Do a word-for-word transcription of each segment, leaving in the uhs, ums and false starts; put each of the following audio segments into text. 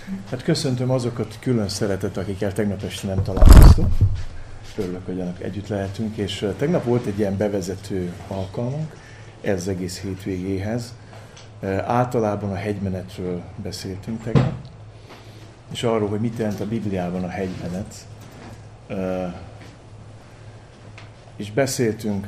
Hát köszöntöm azokat külön szeretet, akikkel tegnap este nem találkoztunk. Örülök, hogy annak együtt lehetünk, és tegnap volt egy ilyen bevezető alkalmunk ez az egész hétvégéhez. Általában a hegymenetről beszéltünk tegnap, és arról, hogy mit jelent a Bibliában a hegymenet. És beszéltünk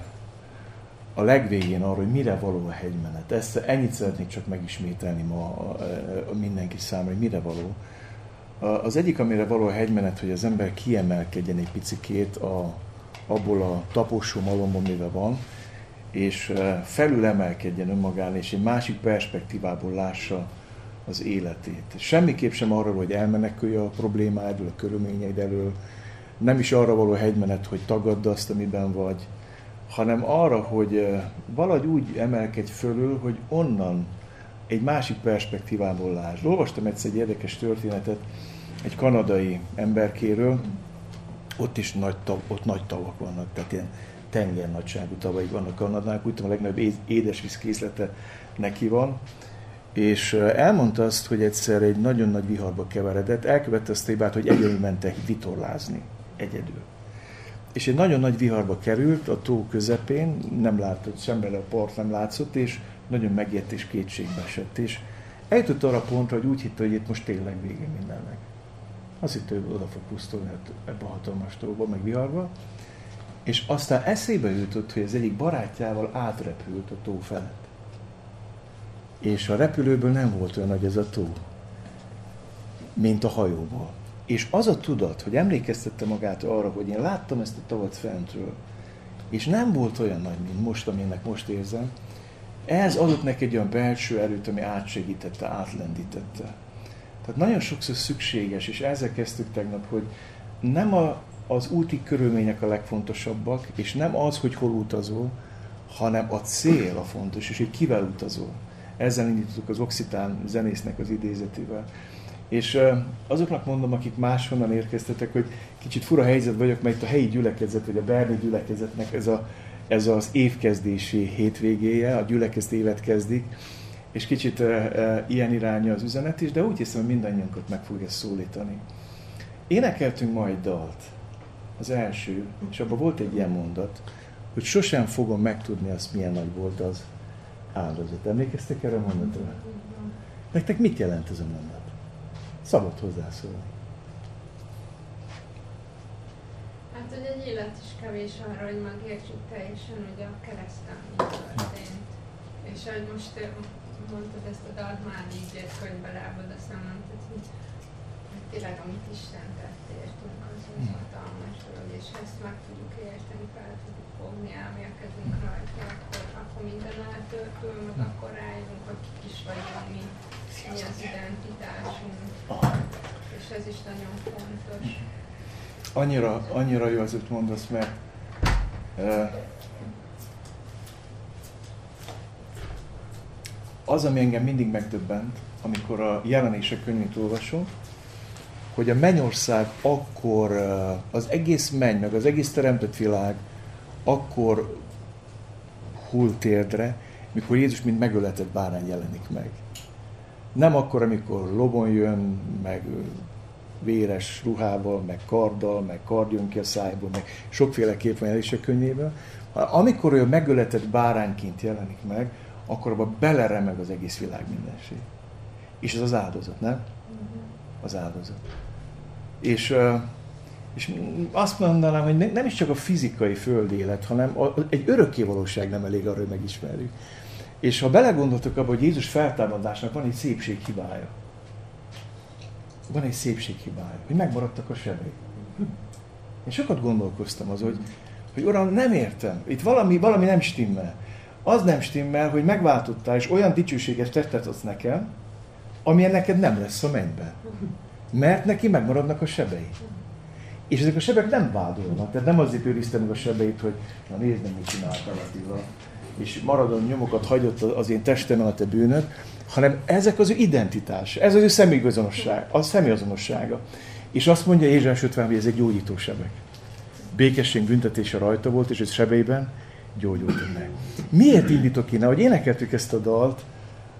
a legvégén arról, hogy mire való a hegymenet. Ezt, ennyit szeretnék csak megismételni ma mindenki számára, hogy mire való. Az egyik, amire való a hegymenet, hogy az ember kiemelkedjen egy picikét a, abból a taposó malomból, mivel van, és felülemelkedjen önmagán, és egy másik perspektívából lássa az életét. Semmiképp sem arra, hogy elmenekülj a problémáidról, a körülményeid elől, nem is arra való a hegymenet, hogy tagadd azt, amiben vagy, hanem arra, hogy valahogy úgy emelkedj fölül, hogy onnan egy másik perspektívából lásd. Olvastam egyszer egy érdekes történetet egy kanadai emberkéről, ott is nagy, tav, ott nagy tavak vannak, tehát ilyen tengernagyságú tavaik vannak Kanadának, úgy tudom, a legnagyobb édesvízkészlete neki van, és elmondta azt, hogy egyszer egy nagyon nagy viharba keveredett, elkövette azt a hibát, hogy egyedül mentek vitorlázni, egyedül. És egy nagyon nagy viharba került a tó közepén, nem látott, semmire a part nem látszott, és nagyon megijedt és kétségbe esett. És eljutott arra pontra, hogy úgy hitte, hogy itt most tényleg vége mindennek. Azt hitte, hogy oda fog pusztulni ebbe a hatalmas tóba, meg viharba. És aztán eszébe jutott, hogy az egyik barátjával átrepült a tó felett. És a repülőből nem volt olyan nagy ez a tó, mint a hajóból. És az a tudat, hogy emlékeztette magát arra, hogy én láttam ezt a tavat fentről, és nem volt olyan nagy, mint most, aminek most érzem, ez adott neki egy olyan belső erőt, ami átsegítette, átlendítette. Tehát nagyon sokszor szükséges, és ezzel kezdtük tegnap, hogy nem a, az úti körülmények a legfontosabbak, és nem az, hogy hol utazol, hanem a cél a fontos, és hogy kivel utazol. Ezzel indítottuk az Occitán zenésznek az idézetével. És azoknak mondom, akik máshonnan érkeztetek, hogy kicsit fura helyzet vagyok, mert itt a helyi gyülekezet, vagy a berni gyülekezetnek ez, a, ez az évkezdési hétvégéje, a gyülekezet évet kezdik, és kicsit e, e, ilyen irányja az üzenet is, de úgy hiszem, hogy mindannyiunkat meg fogja szólítani. Énekeltünk ma egy dalt, az első, és abban volt egy ilyen mondat, hogy sosem fogom megtudni azt, milyen nagy volt az áldozat. Emlékeztek erre a mondatra? Nektek mit jelent ez a mondat? Szabad hozzászólni. Hát, hogy egy élet is kevés arra, hogy megértsük teljesen, hogy a kereszten mi történt. És ahogy most mondtad ezt a dalt, már így jött könyvbe lábad, aztán mondtad, hogy tényleg amit Isten tett értünk, az az hatalmas dolog, és ezt meg tudjuk érteni, fel tudjuk fogni, elmélkedünk rajta, akkor, akkor minden eltörpül, meg akkor rájövünk, hogy kik is vagyunk mi, mi az identitásunk. És ez is nagyon fontos. Annyira, annyira jó az, hogy mondasz, mert uh, az, ami engem mindig megdöbbent, amikor a Jelenések könyvét olvasom, hogy a mennyország akkor, uh, az egész menny, meg az egész teremtett világ akkor hull térdre, mikor Jézus mint megöletett bárány jelenik meg. Nem akkor, amikor lobon jön, meg véres ruhával, meg karddal, meg kard jön ki a szájból, meg sokféle kép van Jelenések könyvéből. Amikor ő megöletett bárányként jelenik meg, akkor abban beleremeg az egész világ mindenség. És ez az áldozat, nem? Az áldozat. És, és azt mondanám, hogy nem is csak a fizikai földélet, hanem egy örökké valóság nem elég arra, hogy megismerjük. És ha belegondoltok abba, hogy Jézus feltámadásnak van egy szépséghibája. Van egy szépséghibája, hogy megmaradtak a sebei. Én sokat gondolkoztam az, hogy, hogy Uram, nem értem, itt valami, valami nem stimmel. Az nem stimmel, hogy megváltottál, és olyan dicsőséges testet adsz nekem, amilyen neked nem lesz a mennyben. Mert neki megmaradnak a sebei. És ezek a sebek nem vádolnak, tehát nem azért őrizte meg a sebeit, hogy na nézd meg, mit csináltál Attila, és maradó nyomokat hagyott az én testemen a te bűnöd, hanem ezek az ő identitás, ez az ő személyazonosság, a személyazonossága. És azt mondja Ézsaiás ötven, hogy ez egy gyógyító sebek. Békesség büntetése rajta volt, és ez sebeiben gyógyult meg. Miért indítok én? Ahogy énekeltük ezt a dalt,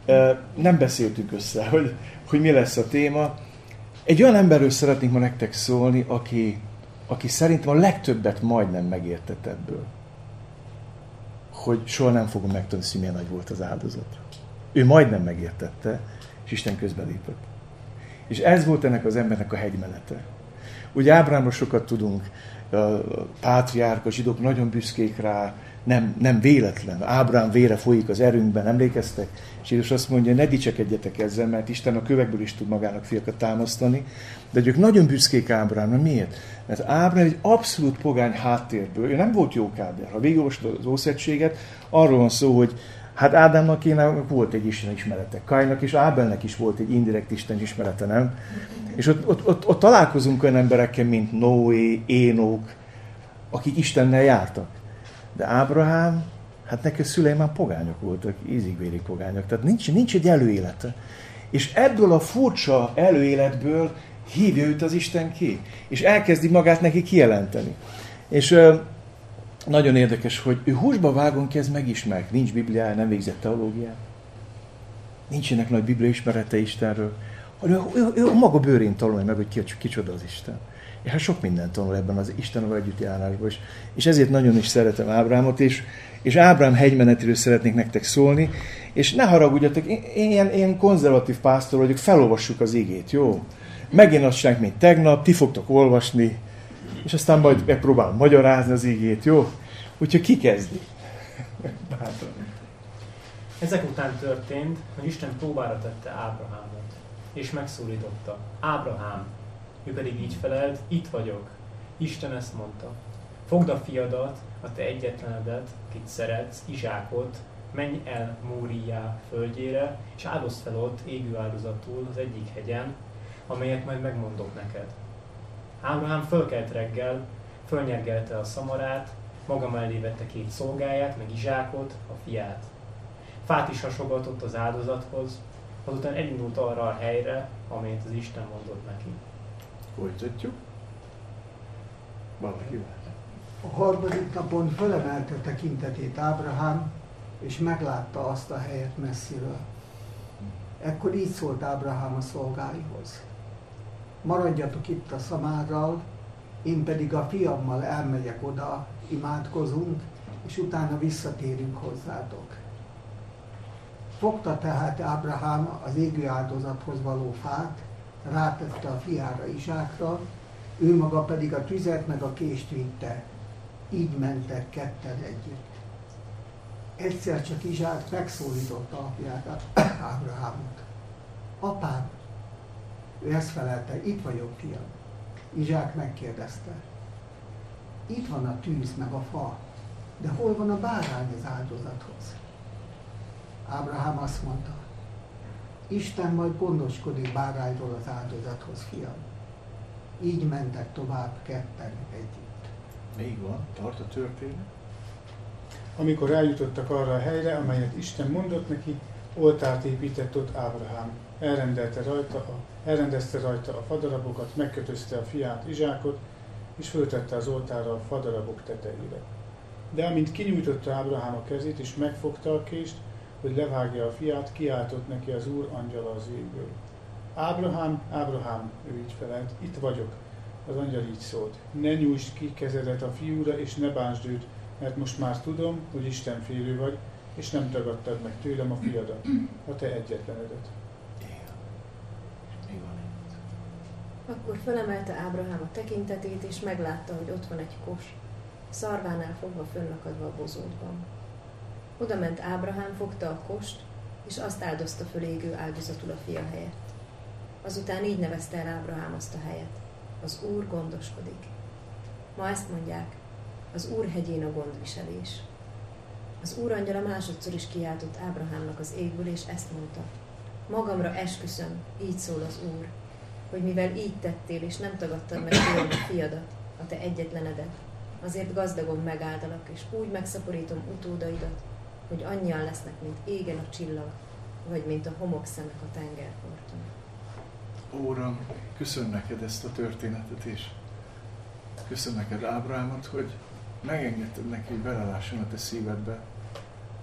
Nem beszéltük össze, hogy, hogy mi lesz a téma. Egy olyan emberről szeretnék ma nektek szólni, aki, aki szerintem a legtöbbet majdnem megértett ebből. Hogy soha nem fogom megtudni, hogy milyen nagy volt az áldozat. Ő majdnem megértette, és Isten közbelépett. És ez volt ennek az embernek a hegymenete. Ugye Ábrahámról sokat tudunk, a pátriárk, a zsidók nagyon büszkék rá, nem, nem véletlen. Ábrahám vére folyik az erőnkben, emlékeztek? És Jézus azt mondja, ne dicsekedjetek ezzel, mert Isten a kövekből is tud magának fiakat támasztani. De ők nagyon büszkék Ábrahámra. Miért? Mert Ábrahám egy abszolút pogány háttérből, ő nem volt jókáder. Ha végigolvasod az Ószövetséget, arról van szó, hogy hát Ádámnak ének volt egy Isten ismerete, Kainnak és Ábelnek is volt egy indirekt Isten ismerete, nem? És ott, ott, ott, ott találkozunk olyan emberekkel, mint Noé, Énok, akik Istennel jártak. De Ábrahám, hát neki a szülei már pogányok voltak, ízig-vérig pogányok, tehát nincs, nincs egy előélete. És ebből a furcsa előéletből hívja őt az Isten ki, és elkezdi magát neki kijelenteni. És ö, nagyon érdekes, hogy ő húsba vágon kezd megismerni, nincs Bibliája, nem végzett teológiát, nincsenek nagy Biblia ismerete Istenről, hanem ő, ő, ő maga bőrén tanulja meg, hogy ki, kicsoda az Isten. És hát sok mindent tanul ebben az Istennel együtt járásban is. És ezért nagyon is szeretem Ábrahámot, és, és Ábrahám hegymenetéről szeretnék nektek szólni, és ne haragudjatok, én, én, én konzervatív pásztor vagyok, felolvassuk az igét, jó? Megint azt csináljuk, mint tegnap, ti fogtok olvasni, és aztán majd megpróbálom magyarázni az igét, jó? Úgyhogy ki kezdi? Ezek után történt, hogy Isten próbára tette Ábrahámot, és megszólította. Ábrahám! Ő pedig így felelt, itt vagyok. Isten ezt mondta. Fogd a fiadat, a te egyetlenedet, akit szeretsz, Izsákot, menj el Móriá földjére, és áldozd fel ott égő áldozatul az egyik hegyen, amelyet majd megmondok neked. Ábrahám fölkelt reggel, fölnyergelte a szamarát, maga mellé vette két szolgáját, meg Izsákot, a fiát. Fát is hasogatott az áldozathoz, azután elindult arra a helyre, amelyet az Isten mondott neki. Folytatjuk. Valaki. A harmadik napon fölemelte tekintetét Ábrahám, és meglátta azt a helyet messziről. Ekkor így szólt Ábrahám a szolgáihoz. Maradjatok itt a szamárral, én pedig a fiammal elmegyek oda, imádkozunk, és utána visszatérünk hozzátok. Fogta tehát Ábrahám az égő áldozathoz való fát, rátette a fiára, Izsákra, ő maga pedig a tüzet meg a kést vitte. Így mentek ketten együtt. Egyszer csak Izsák megszólította apját, Ábrahámot. Apám! Ő ezt felelte, itt vagyok, fiam. Izsák megkérdezte. Itt van a tűz meg a fa, de hol van a bárány az áldozathoz? Ábrahám azt mondta, Isten majd gondoskodik bárányról az áldozathoz, fiam. Így mentek tovább ketten együtt. Még van, tart a történet. Amikor eljutottak arra a helyre, amelyet Isten mondott neki, oltárt épített ott Ábrahám. Elrendelte rajta a, elrendezte rajta a fadarabokat, megkötözte a fiát, Izsákot, és föltette az oltárra a fadarabok tetejére. De amint kinyújtotta Ábrahám a kezét, és megfogta a kést, hogy levágja a fiát, kiáltott neki az Úr angyala az égből. Ábrahám, Ábrahám, ő így felelt, itt vagyok. Az angyal így szólt, ne nyújtsd ki kezedet a fiúra, és ne bántsd őt, mert most már tudom, hogy Isten félő vagy, és nem tagadtad meg tőlem a fiadat, a te egyetlenedet. Akkor felemelte Ábrahám a tekintetét, és meglátta, hogy ott van egy kos, szarvánál fogva fönnakadva a bozótban. Oda ment Ábrahám, fogta a kost, és azt áldozta föl égő áldozatul a fia helyett. Azután így nevezte el Ábrahám azt a helyet. Az Úr gondoskodik. Ma ezt mondják, az Úr hegyén a gondviselés. Az Úr angyala másodszor is kiáltott Ábrahámnak az égből, és ezt mondta. Magamra esküszöm, így szól az Úr, hogy mivel így tettél, és nem tagadtad meg tőlem a fiadat, a te egyetlenedet, azért gazdagon megáldalak, és úgy megszaporítom utódaidat, hogy annyian lesznek, mint égen a csillag, vagy mint a homokszemek a tengerparton. Uram, köszönöm neked ezt a történetet is. Köszönöm neked Ábrahámot, hogy megengedted neki, hogy belelásson a te szívedbe,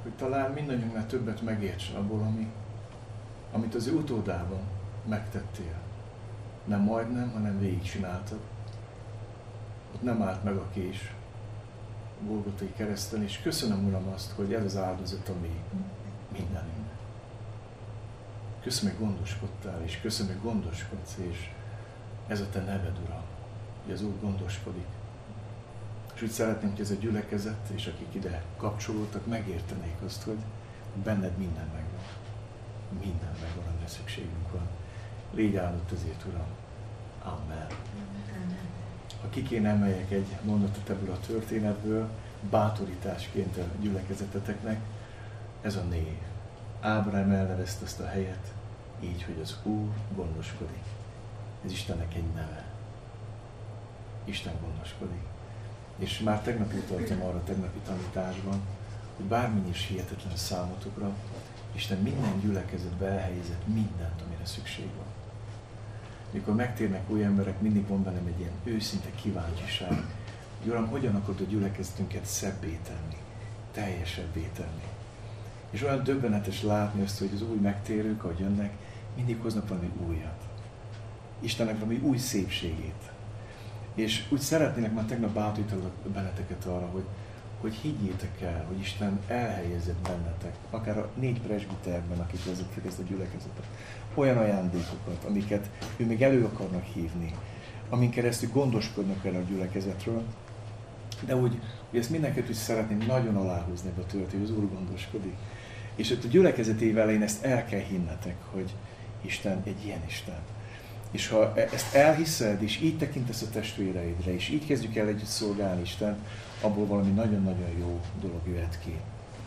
hogy talán mindannyiunknál többet megértsen abból, ami, amit az ő utódában megtettél. Nem majdnem, hanem végigcsináltad. Ott nem állt meg a kés a Golgotai kereszten, és köszönöm, Uram, azt, hogy ez az áldozat, ami mindenünk. Köszönöm, hogy gondoskodtál, és köszönöm, hogy gondoskodsz, és ez a te neved, Uram, hogy az Úr gondoskodik. És úgy szeretném, hogy ez a gyülekezet, és akik ide kapcsolódtak, megértenék azt, hogy benned minden megvan. Minden megvan, amire szükségünk van. Légy áldott ezért, Uram. Amen. Ha ki kéne emeljek egy mondatot ebből a történetből, bátorításként a gyülekezeteteknek, ez a név. Ábrahám elnevezte ezt a helyet, így, hogy az Úr gondoskodik. Ez Istennek egy neve. Isten gondoskodik. És már tegnap utaltam arra a tegnapi tanításban, hogy bármennyi is hihetetlen számotokra, Isten minden gyülekezetbe elhelyezett mindent, amire szükség van. Mikor megtérnek új emberek, mindig van bennem egy ilyen őszinte kíváncsiság, hogy Uram, hogyan akarod a gyülekezetünket szebbé tenni, teljesebbé tenni. És olyan döbbenetes látni azt, hogy az új megtérők, ahogy jönnek, mindig hoznak valami újat. Istennek valami új szépségét. És úgy szeretnének, már tegnap bátorítalak benneteket arra, hogy, hogy higgyétek el, hogy Isten elhelyezett bennetek, akár a négy presbiterben, akik vezetik ezt a gyülekezetet, olyan ajándékokat, amiket ő még elő akarnak hívni, amin keresztül gondoskodnak el a gyülekezetről, de úgy, hogy ezt mindenkit is szeretném nagyon aláhúzni ebbe a történet, hogy az Úr gondoskodik. És ott a gyülekezetével elején ezt el kell hinnetek, hogy Isten egy ilyen Isten. És ha ezt elhiszed, és így tekintesz a testvéreidre, és így kezdjük el együtt szolgálni Isten, abból valami nagyon-nagyon jó dolog jöhet ki.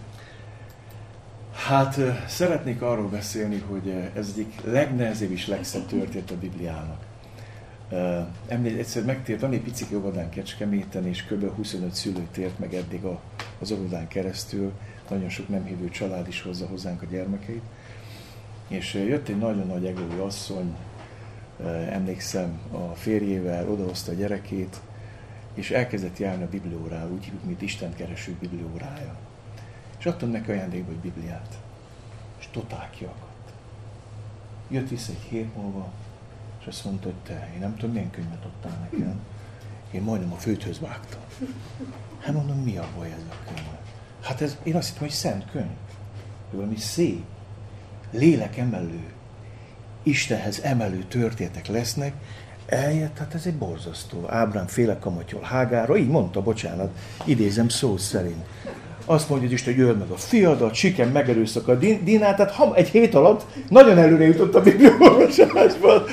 Hát szeretnék arról beszélni, hogy ez egyik legnehezebb és legszebb történet a Bibliának. Emlék, egyszer megtért, van egy picike óvodán Kecskeméten, és kb. huszonöt szülő tért meg eddig a, az óvodán keresztül. Nagyon sok nem hívő család is hozza hozzánk a gyermekeit. És jött egy nagyon nagy egói asszony, emlékszem, a férjével odahozta a gyerekét, és elkezdett járni a bibliórára, úgy hívjuk, mint Isten kereső bibliórája. És adtam neki ajándékba egy Bibliát. És totál kiakadt. Jött vissza egy hét múlva, és azt mondta, hogy te, én nem tudom, milyen könyvet adtál nekem. Én majdnem a földhöz vágtam. Hát mondom, mi a baj ez a könyv? Hát ez, én azt hittem, hogy szent könyv. Valami szép, lélek emelő, Istenhez emelő történetek lesznek. Eljött, hát ez egy borzasztó. Ábrám féle kamatyol Hágárra, így mondta, bocsánat, idézem szó szerint. Azt mondja, hogy Isten, hogy öld meg a fiadat, Sikem megerőszak a Dinát, tehát ham, egy hét alatt nagyon előre jutott a bibliaolvasásban.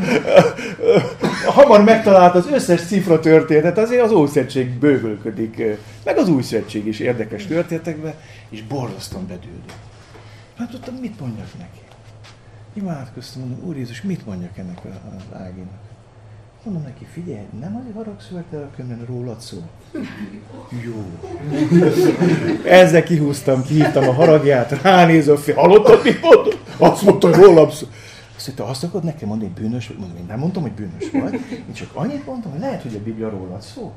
Hamar megtalált az összes cifra történetet, azért az Ószövetség bővölködik, meg az Új Szövetség is érdekes történetekben, és borzasztóan bedődött. Nem tudtam, mit mondjak neki. Imádkoztam, mondom, Úr Jézus, mit mondjak ennek az Áginak? Mondom neki, figyelj, nem azért haragszol el a könyvben, rólad szó. Jó. Ezzel kihúztam, kihívtam a haragját, ránézve, hallottad, mit mondom? Azt mondta, hogy rólam szó. Azt mondta, azt akarod nekem mondani, hogy bűnös vagy? Mondom, én nem mondtam, hogy bűnös vagy. Én csak annyit mondtam, hogy lehet, hogy a Biblia rólad szó.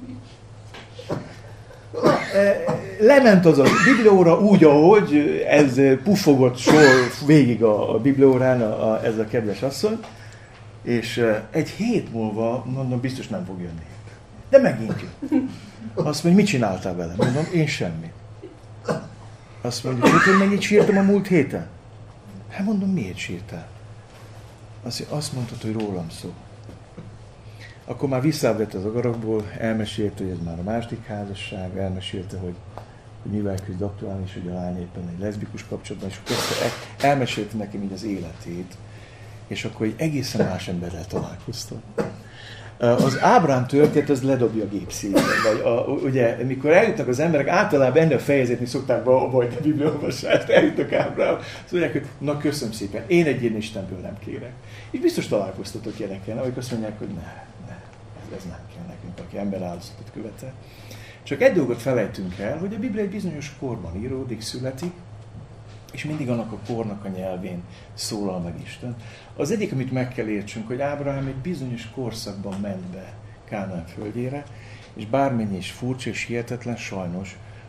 Lement az a biblióra úgy, ahogy ez puffogott sor végig a, a bibliórán a, a, ez a kedves asszony, és egy hét múlva, mondom, biztos nem fog jönni. De megint jön. Azt mondja, mit csináltál vele? Mondom, én semmit. Azt mondja, hogy mennyit sírtam a múlt héten? Hát mondom, miért sírtál? Azt, azt mondtad, hogy rólam szó. Akkor már visszavett az agarokból, elmesélte, hogy ez már a második házasság, elmesélte, hogy, hogy mivel küzd aktuális, hogy a lány éppen egy leszbikus kapcsolatban, és akkor elmesélte nekem így az életét, és akkor egy egészen más emberrel találkoztam. Az Ábrám történet, az ledobja a gépszéket. Vagy a, ugye, mikor eljutnak az emberek, általában ennél fejezetni szokták be a bajt a bibliaolvasást, eljutnak Ábrám, azt mondják, hogy na köszönöm szépen, én egy ilyen Istenből nem kérek. És biztos találkoztatok ilyenekkel, amik azt mondják, hogy ne, ne, ez, ez nem kell nekünk, aki emberáldozatot követel. Csak egy dolgot felejtünk el, hogy a Biblia egy bizonyos korban íródik, születik, és mindig annak a kornak a nyelvén szólal meg Isten. Az egyik, amit meg kell értsünk, hogy Ábrahám egy bizonyos korszakban ment be Kánaán földjére, és bármennyi is furcsa és hihetetlen, sajnos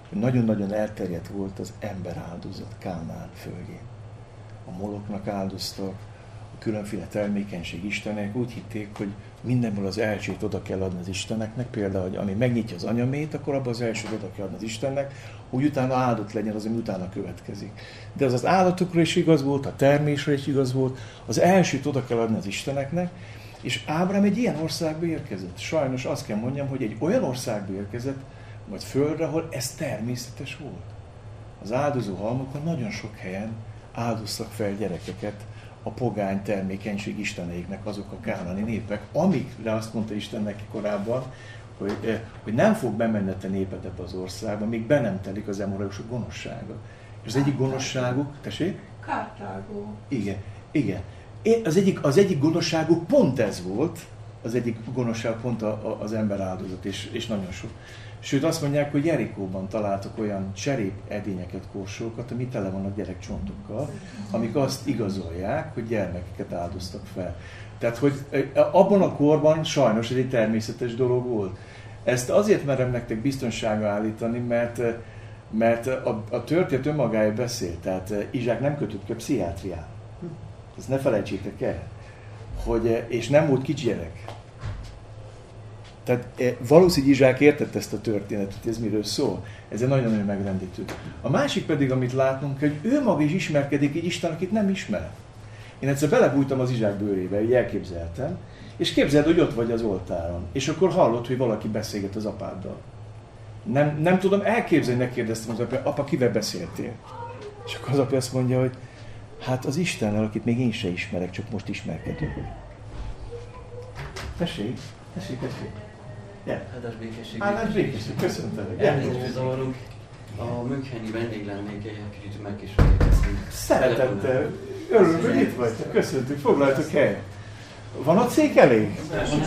nagyon-nagyon elterjedt volt az emberáldozat Kánaán földjén. A moloknak áldoztak, a különféle termékenység istenek, úgy hitték, hogy mindenből az elsőt oda kell adni az Isteneknek, például, hogy ami megnyitja az anyamét, akkor abban az elsőt oda kell adni az Istennek, hogy utána áldott legyen az, ami utána következik. De az az állatokra is igaz volt, a termésre is igaz volt, az elsőt oda kell adni az Isteneknek, és Ábrám egy ilyen országba érkezett. Sajnos azt kell mondjam, hogy egy olyan országba érkezett, vagy földre, ahol ez természetes volt. Az áldozó halmokon nagyon sok helyen áldoztak fel gyerekeket a pogány termékenység isteneiknek, azok a kánaani népek, amikre azt mondta Isten neki korábban, hogy, hogy nem fog bemenni a te néped ebbe az országba, míg be nem telik az emoreusok gonoszsága. És az egyik gonoszságuk, tessék? Kartágó. Igen, igen. Az egyik, az egyik gonoszságuk pont ez volt, az egyik gonoszság pont a, a, az ember áldozat, és, és nagyon sok. Sőt, azt mondják, hogy Jerikóban találtak olyan cserép edényeket, korsókat, ami tele vannak gyerekcsontokkal, amik azt igazolják, hogy gyermekeket áldoztak fel. Tehát, hogy abban a korban sajnos ez egy természetes dolog volt. Ezt azért merem nektek biztonságra állítani, mert, mert a, a történet önmagája beszél. Tehát Izsák nem kötött ki a pszichiátrián. Ezt ne felejtsétek el. Hogy, és nem volt kicsi gyerek. Tehát valószínűleg Izsák értette ezt a történetet, hogy ez miről szól. Ez egy nagyon-nagyon megrendítő. A másik pedig, amit látnunk, hogy ő maga is ismerkedik egy Isten, akit nem ismer. Én egyszer belebújtam az Izsák bőrébe, így elképzeltem, és képzeld, hogy ott vagy az oltáron, és akkor hallod, hogy valaki beszélget az apáddal. Nem, nem tudom elképzelni, megkérdeztem az apja, apa, kivel beszéltél? És akkor az apja azt mondja, hogy hát az Istennel, akit még én se ismerek, csak most ismerkedünk. Tessék, tessék, tessék. Áldás békesség. Áldás békesség, köszöntelek. Elnézést zavarunk. A müncheni vendéglennék egy kicsit megkísérleteztünk. Szeretettel. Örülök, hogy itt vagytok. Köszöntük, foglaljatok helyet. Van a cég elég?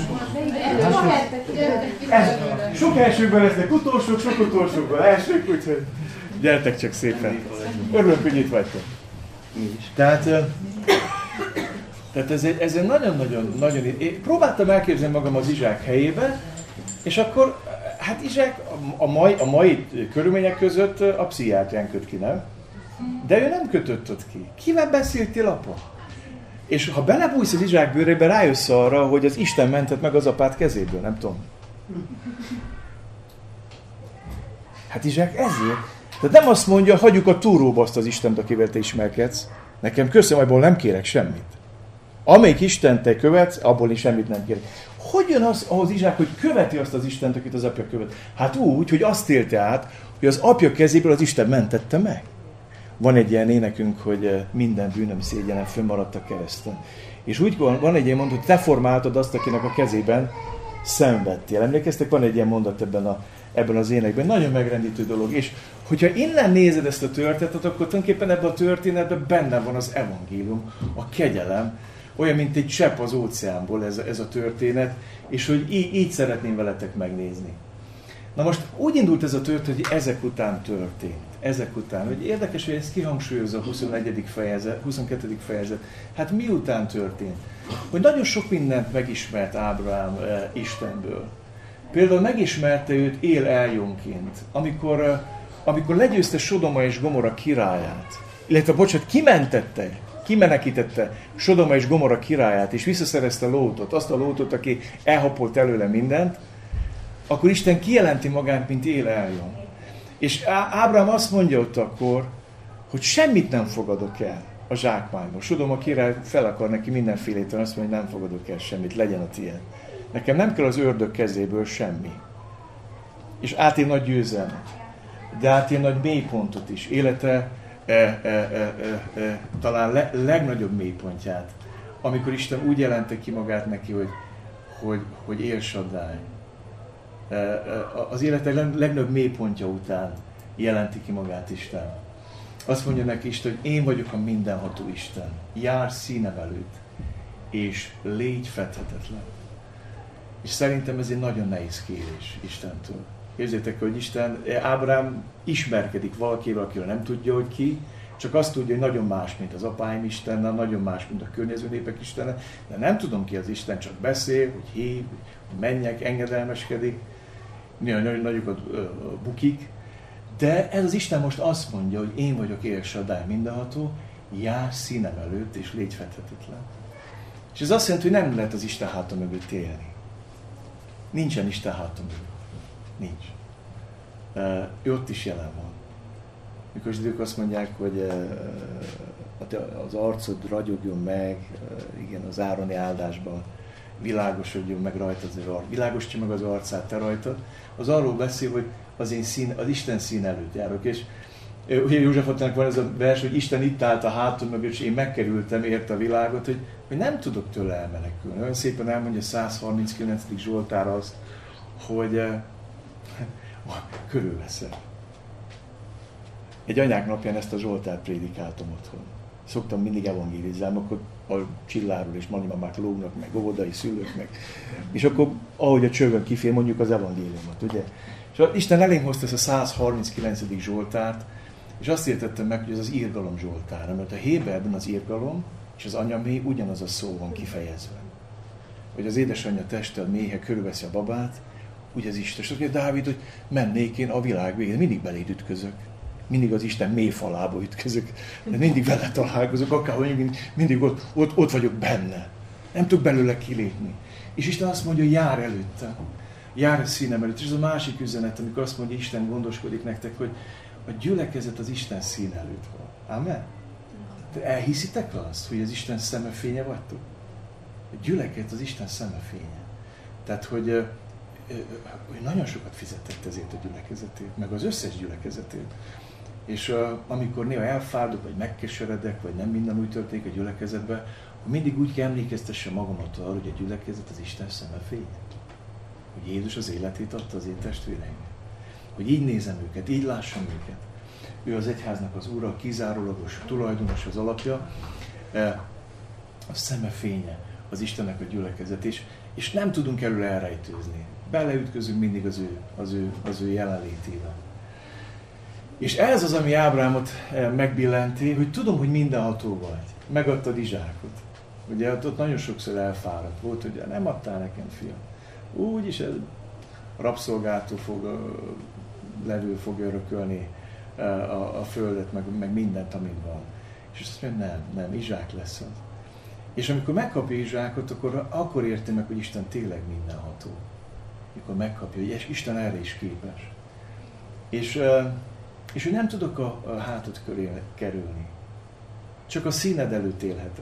Sok elsőkben lesznek utolsók, sok utolsókban elsők, úgyhogy gyertek csak szépen. Örülök, hogy itt vagytok. Tehát, tehát ez egy, ez egy nagyon-nagyon, nagyon... Én próbáltam elképzelni magam az Izsák helyébe, és akkor, hát Izsák a mai, a mai körülmények között a pszichiátrián köt ki, nem? De ő nem kötött ott ki. Kivel beszéltél, apa? És ha belebújsz az Izsák bőrébe, rájössz arra, hogy az Isten mentett meg az apát kezéből, nem tudom. Hát Izsák ezért. Tehát nem azt mondja, hagyjuk a túróba azt az Istent, akivel te ismerkedsz. Nekem köszönöm, abból nem kérek semmit. Amelyik Istent te követsz, abból is semmit nem kérek. Hogy jön az ahhoz Izsák, hogy követi azt az Istent, akit az apja követ? Hát úgy, hogy azt élte át, hogy az apja kezéből az Isten mentette meg. Van egy ilyen énekünk, hogy minden bűnöm szégyenem fönnmaradt a kereszten. És úgy van, van egy ilyen mondat, hogy te formáltad azt, akinek a kezében szenvedtél. Emlékeztek, van egy ilyen mondat ebben, a, ebben az énekben. Nagyon megrendítő dolog. És hogyha innen nézed ezt a történetet, akkor tulajdonképpen ebben a történetben benne van az evangélium, a kegyelem, olyan, mint egy csepp az óceánból ez, ez a történet, és hogy így, így szeretném veletek megnézni. Na most úgy indult ez a történet, hogy ezek után történt. Ezek után. Hogy érdekes, hogy ez kihangsúlyozza a huszonegyedik fejezet, huszonkettedik fejezet. Hát miután történt? Hogy nagyon sok mindent megismert Ábrahám e, Istenből. Például megismerte őt Él Eljonként, amikor, e, amikor legyőzte Sodoma és Gomorra királyát. Illetve, bocsánat, kimentette, kimenekítette Sodoma és Gomorra királyát, és visszaszerezte Lótot, azt a Lótot, aki elhapolt előle mindent, akkor Isten kijelenti magát, mint Él Eljon. És Ábrahám azt mondja ott akkor, hogy semmit nem fogadok el a zsákmányból. Sodoma király fel akar neki mindenfélétől, azt mondja, hogy nem fogadok el semmit, legyen a tiéd. Nekem nem kell az ördög kezéből semmi. És átél nagy győzelmet, de átél nagy mélypontot is. Élete e, e, e, e, e, talán le, legnagyobb mélypontját, amikor Isten úgy jelente ki magát neki, hogy, hogy, hogy El Shaddai. Az élete legnagyobb mélypontja után jelenti ki magát Isten. Azt mondja neki Isten, hogy én vagyok a mindenható Isten. Jár színem előtt, és légy fedhetetlen. És szerintem ez egy nagyon nehéz kérés Istentől. Képzeljétek, hogy Isten, Ábrahám ismerkedik valakivel, akiről nem tudja, hogy ki, csak azt tudja, hogy nagyon más, mint az apáim Istennel, nagyon más, mint a környező népek Istennel, de nem tudom ki az Isten, csak beszél, hogy hív, hogy menjek, engedelmeskedik, nagyon nagyokat bukik, De ez az Isten most azt mondja, hogy én vagyok El Shaddai mindenható, jár színem előtt, és légy fethetetlen. És ez azt jelenti, hogy nem lehet az Isten háta mögött élni. Nincsen Isten háta mögött. Nincs. Uh, ő ott is jelen van. Mikor zsidók azt mondják, hogy uh, az arcod ragyogjon meg, uh, igen, az Ároni áldásban világosodjon meg rajtad az arc, világosítja meg az arcát te rajtad, az arról beszél, hogy az én szín, az Isten szín előtt járok. És ugye József Attilának van ez a vers, hogy Isten itt állt a hátam mögött, és én megkerültem érte a világot, hogy, hogy nem tudok tőle elmenekülni. Olyan szépen elmondja száz harminckilencedik Zsoltár azt, hogy eh, körülveszek. Egy anyák napján ezt a Zsoltárt prédikáltam otthon. Szoktam mindig evangélizálni, akkor a csilláról és nagymamák lógnak, meg óvodai szülők, meg. És akkor, ahogy a csövön kifér, mondjuk az evangéliumot, ugye? És Isten elém hozta ezt a száz harminckilencedik Zsoltárt, és azt értettem meg, hogy ez az irgalom Zsoltára, mert a Héberben az irgalom és az anyamé ugyanaz a szó van kifejezve. Hogy az édesanyja teste, a méhe körülveszi a babát, ugye az Isten. És azt mondja Dávid, hogy mennék én a világ végén, mindig beléd ütközök. Mindig az Isten mély falába ütközök, de mindig vele találkozok, akár mindig, mindig ott, ott, ott vagyok benne. Nem tudok belőle kilépni. És Isten azt mondja, hogy jár előtte. Jár a színem előtt. És ez a másik üzenet, amikor azt mondja, Isten gondoskodik nektek, hogy a gyülekezet az Isten szín előtt van. Amen? De elhiszitek azt, hogy az Isten szemefénye vagytok? A gyülekezet az Isten szemefénye. Tehát, hogy, hogy nagyon sokat fizetett ezért a gyülekezetért, meg az összes gyülekezetért. És uh, amikor néha elfáradok, vagy megkeseredek, vagy nem minden úgy történik a gyülekezetben, mindig úgy kell emlékeztesse magamat arra, hogy a gyülekezet az Isten szemefénye. Hogy Jézus az életét adta az én testvéreimnek. Hogy így nézem őket, így lássam őket. Ő az egyháznak az ura, kizárólagos tulajdonos, az alapja. A szemefénye az Istennek a gyülekezet. És, és nem tudunk előle elrejtőzni. Beleütközünk mindig az ő, az ő, az ő jelenlétébe. És ez az, ami Ábrahámot megbillenti, hogy tudom, hogy mindenható vagy. Megadtad Izsákot. Ugye ott nagyon sokszor elfáradt volt, hogy nem adtál nekem fiam. Úgyis ez rabszolgától fog, levő fog örökölni a, a földet, meg, meg mindent, amit van. És azt mondja, nem, nem, Izsák lesz az. És amikor megkapja Izsákot, akkor, akkor érti meg, hogy Isten tényleg mindenható. Amikor megkapja, hogy Isten erre is képes. És, és hogy nem tudok a, a hátad köré kerülni. Csak a színed előtt élhetek.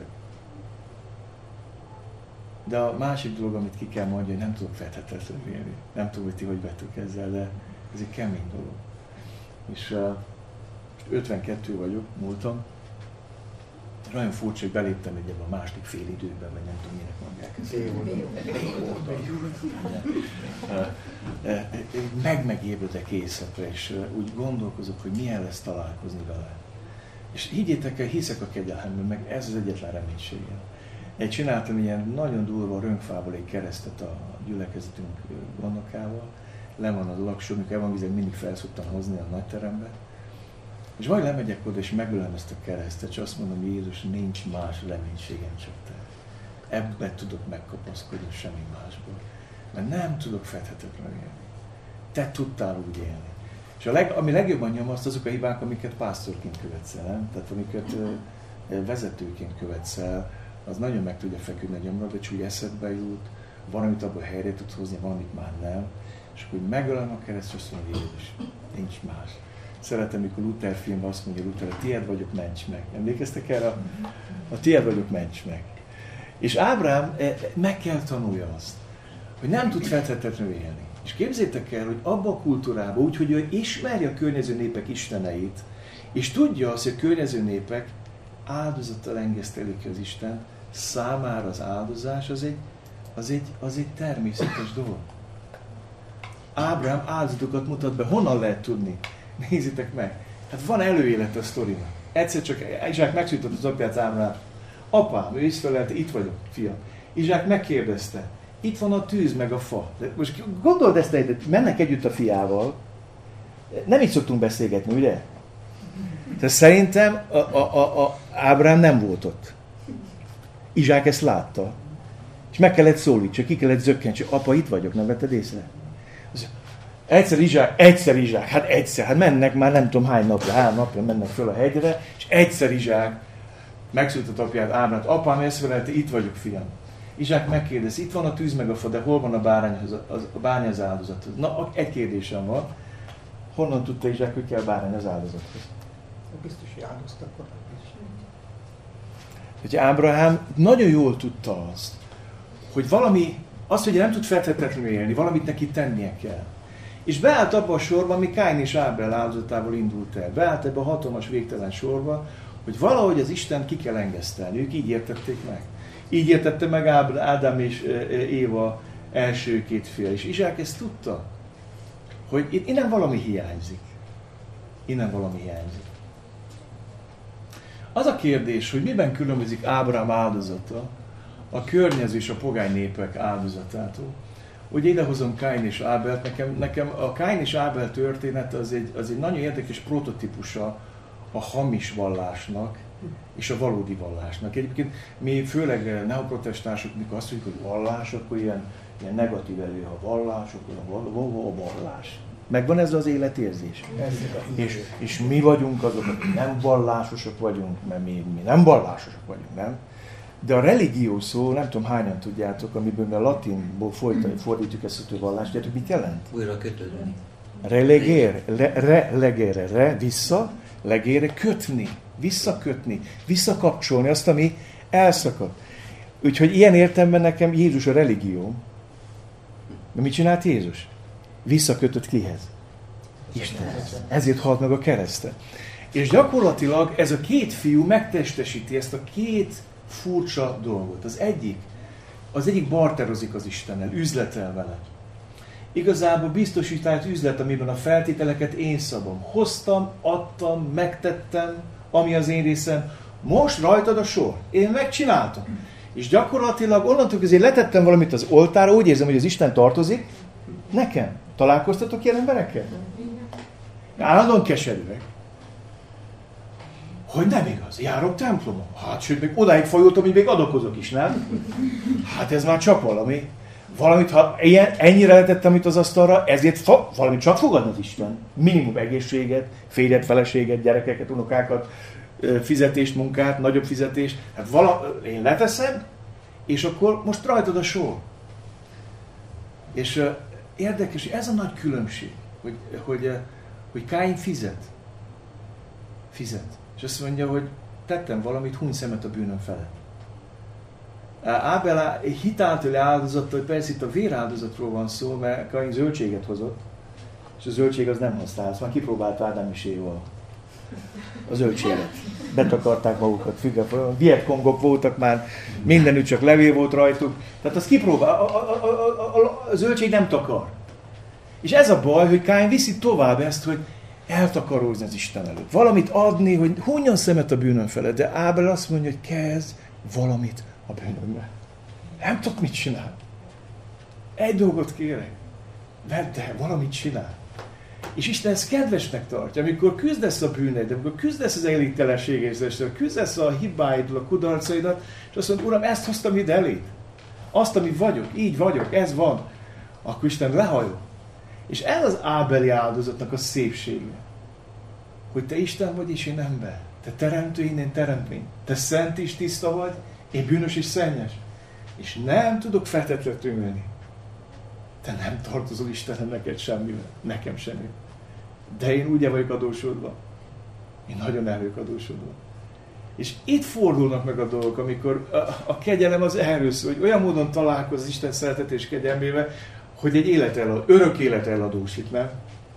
De a másik dolog, amit ki kell mondani, hogy nem tudok fethetetlenül élni. Nem tudom, hogy ti hogy vettek ezzel, de ez egy kemény dolog. És uh, ötvenkettő vagyok, múltam. Nagyon furcsa, hogy beléptem egy a második fél időben, vagy nem tudom, minek mondják ezt. Meg-megébredek éjszakra, és úgy gondolkozok, hogy milyen lesz találkozni vele. És higgyétek el, hiszek a kegyelmemben, meg ez az egyetlen reménységem. Egy csináltam ilyen nagyon durva rönkfából egy keresztet a gyülekezetünk gondokával. Le van az laksor, amikor evangéliumot mindig fel szoktam hozni a nagyterembe. És majd lemegyek oda, és megölem ezt a keresztet, és azt mondom, Jézus, nincs más reménységem, csak te. Ebben tudok megkapaszkodni, semmi másból. Mert nem tudok fethetetlenül élni. Te tudtál úgy élni. És a leg, ami legjobban nyomaszt, azok a hibák, amiket pásztorként követsz el, nem? Tehát amiket uh, vezetőként követsz el, az nagyon meg tudja feküdni a gyomrod, de úgy eszedbe jut, van, amit abban helyre tud hozni, van, amit már nem. És akkor megölem a kereszt, és azt mondja, Jézus, nincs más. Szeretem, mikor Luther filmben azt mondja, Luther, a tiéd vagyok, ments meg. Emlékeztek erre? A tiéd vagyok, ments meg. És Ábrahám meg kell tanulja azt, hogy nem tud fethetetlenül élni. És képzétek el, hogy abban a kultúrában, úgyhogy ő ismeri a környező népek isteneit, és tudja azt, hogy a környező népek áldozattal engesztelik az Isten, számára az áldozás az egy, az egy, az egy természetes dolog. Ábrahám áldozatokat mutat be. Honnan lehet tudni? Nézzétek meg. Hát van előélet a sztorinak. Egyszer csak Izsák megszültött az apját Ábrahám. Apám, ő is felelte, itt vagyok, fiam. Izsák megkérdezte. Itt van a tűz meg a fa. De most gondold ezt, hogy mennek együtt a fiával. Nem így szoktunk beszélgetni, ugye? Tehát szerintem a, a, a, a Ábrahám nem volt ott. Izsák ezt látta. És meg kellett szólítsa, ki kellett zökkentse. Apa, itt vagyok, nem vetted észre? Egyszer Izsák, egyszer Izsák, hát egyszer, hát mennek már nem tudom hány napra, három napra mennek föl a hegyre, és egyszer Izsák megszólított apját, Ábrát, apám, ezt felelte, itt vagyok, fiam. Izsák megkérdezi, itt van a tűz meg a fa, de hol van a bárány az, az, a bárány az áldozathoz? Na, egy kérdésem van. Honnan tudta Izsák, hogy kell bárány az áldozathoz? Biztos, hogy áldoztak korábban is. Hogy Ábrahám nagyon jól tudta azt, hogy valami, azt, hogy nem tud feltétlenül élni, valamit neki tennie kell. És beállt abba a sorba, ami Káin és Ábel áldozatával indult el. Beállt ebbe a hatalmas, végtelen sorba, hogy valahogy az Isten ki kell engesztelni. Ők így értették meg. Így értette meg Ádám és Éva első két fia. És Izsák ezt tudta, hogy itt innen valami hiányzik. Innen valami hiányzik. Az a kérdés, hogy miben különbözik Ábrahám áldozata a környező és a pogány népek áldozatától. Ugye idehozom Káin és Ábelt, nekem, nekem a Káin és Ábel története az egy, az egy nagyon érdekes prototípusa a hamis vallásnak és a valódi vallásnak. Egyébként mi főleg neoprotestánsok, mikor azt mondjuk, hogy vallás, akkor ilyen, ilyen negatív elő, ha vallás, akkor a vallás. Megvan ez az életérzés. És, és mi vagyunk azok, akik nem vallásosak vagyunk, mert mi, mi nem vallásosak vagyunk, nem? De a religió szó, nem tudom hányan tudjátok, amiből a latinból fordítjuk ezt a vallást, tudjátok mit jelent? Újra kötődni. Relegere, le, re, legere, re, vissza, legére, kötni, visszakötni, visszakapcsolni azt, ami elszakad. Úgyhogy ilyen értelemben nekem Jézus a religió. De mit csinált Jézus? Visszakötött kihez? Istenhez. Ezért halt meg a kereszten. És gyakorlatilag ez a két fiú megtestesíti ezt a két furcsa dolgot. Az egyik, az egyik barterozik az Istennel, üzletel vele. Igazából biztosítást üzlet, amiben a feltételeket én szabom. Hoztam, adtam, megtettem, ami az én részem. Most rajtad a sor. Én megcsináltam. És gyakorlatilag onnantól közé letettem valamit az oltára, úgy érzem, hogy az Isten tartozik nekem. Találkoztatok ilyen emberekkel? Állandóan keserűek. Hogy nem igaz, járok templomon. Hát, sőt, még odáig fajultam, hogy még adakozok is, nem? Hát ez már csak valami. Valamit, ha ilyen, ennyire letettem itt az asztalra, ezért fa, valamit csak fogadna az Isten. Minimum egészséget, férjet, feleséget, gyerekeket, unokákat, fizetést, munkát, nagyobb fizetést. Hát vala, én leteszem, és akkor most rajtad a sor. És uh, érdekes, hogy ez a nagy különbség, hogy, hogy, uh, hogy Káin fizet. Fizet. És azt mondja, hogy tettem valamit, huny szemet a bűnöm felett. Ábel hitáltali áldozattal, hogy persze itt a véráldozatról van szó, mert Káin zöldséget hozott, és a zöldség az nem használsz, már kipróbált Ádám és Éva a zöldséget. Betakarták magukat, Vietkongok voltak már, mindenütt csak levél volt rajtuk, tehát azt kipróbál, a, a, a, a, a zöldség nem takar. És ez a baj, hogy Káin viszi tovább ezt, hogy eltakarózni az Isten előtt. Valamit adni, hogy hunjon szemet a bűnön felett, de Ábel azt mondja, hogy kezd valamit a bűnömmel. Nem tudok mit csinál. Egy dolgot kérek. Vedd el, valamit csinál. És Isten ezt kedvesnek tartja, amikor küzdesz a bűneid, amikor küzdesz az elégtelenségérzésről, küzdesz a hibáiddal, a kudarcaidat, és azt mondod, Uram, ezt hoztam ide elé. Azt, ami vagyok, így vagyok, ez van. Akkor Isten lehajol. És ez az ábeli áldozatnak a szépsége. Hogy te Isten vagy, és én ember. Te teremtő, én teremtmény. Te szent és tiszta vagy, én bűnös és szennyes. És nem tudok feltétlenül ülni. Te nem tartozol Istenem neked semmivel, nekem semmi. De én úgy vagyok adósodva. Én nagyon el vagyok adósodva. És itt fordulnak meg a dolgok, amikor a, a kegyelem az erről szól, hogy olyan módon találkoz az Isten szeretet és kegyelmével, hogy egy élet elad, örök élet eladósít, nem?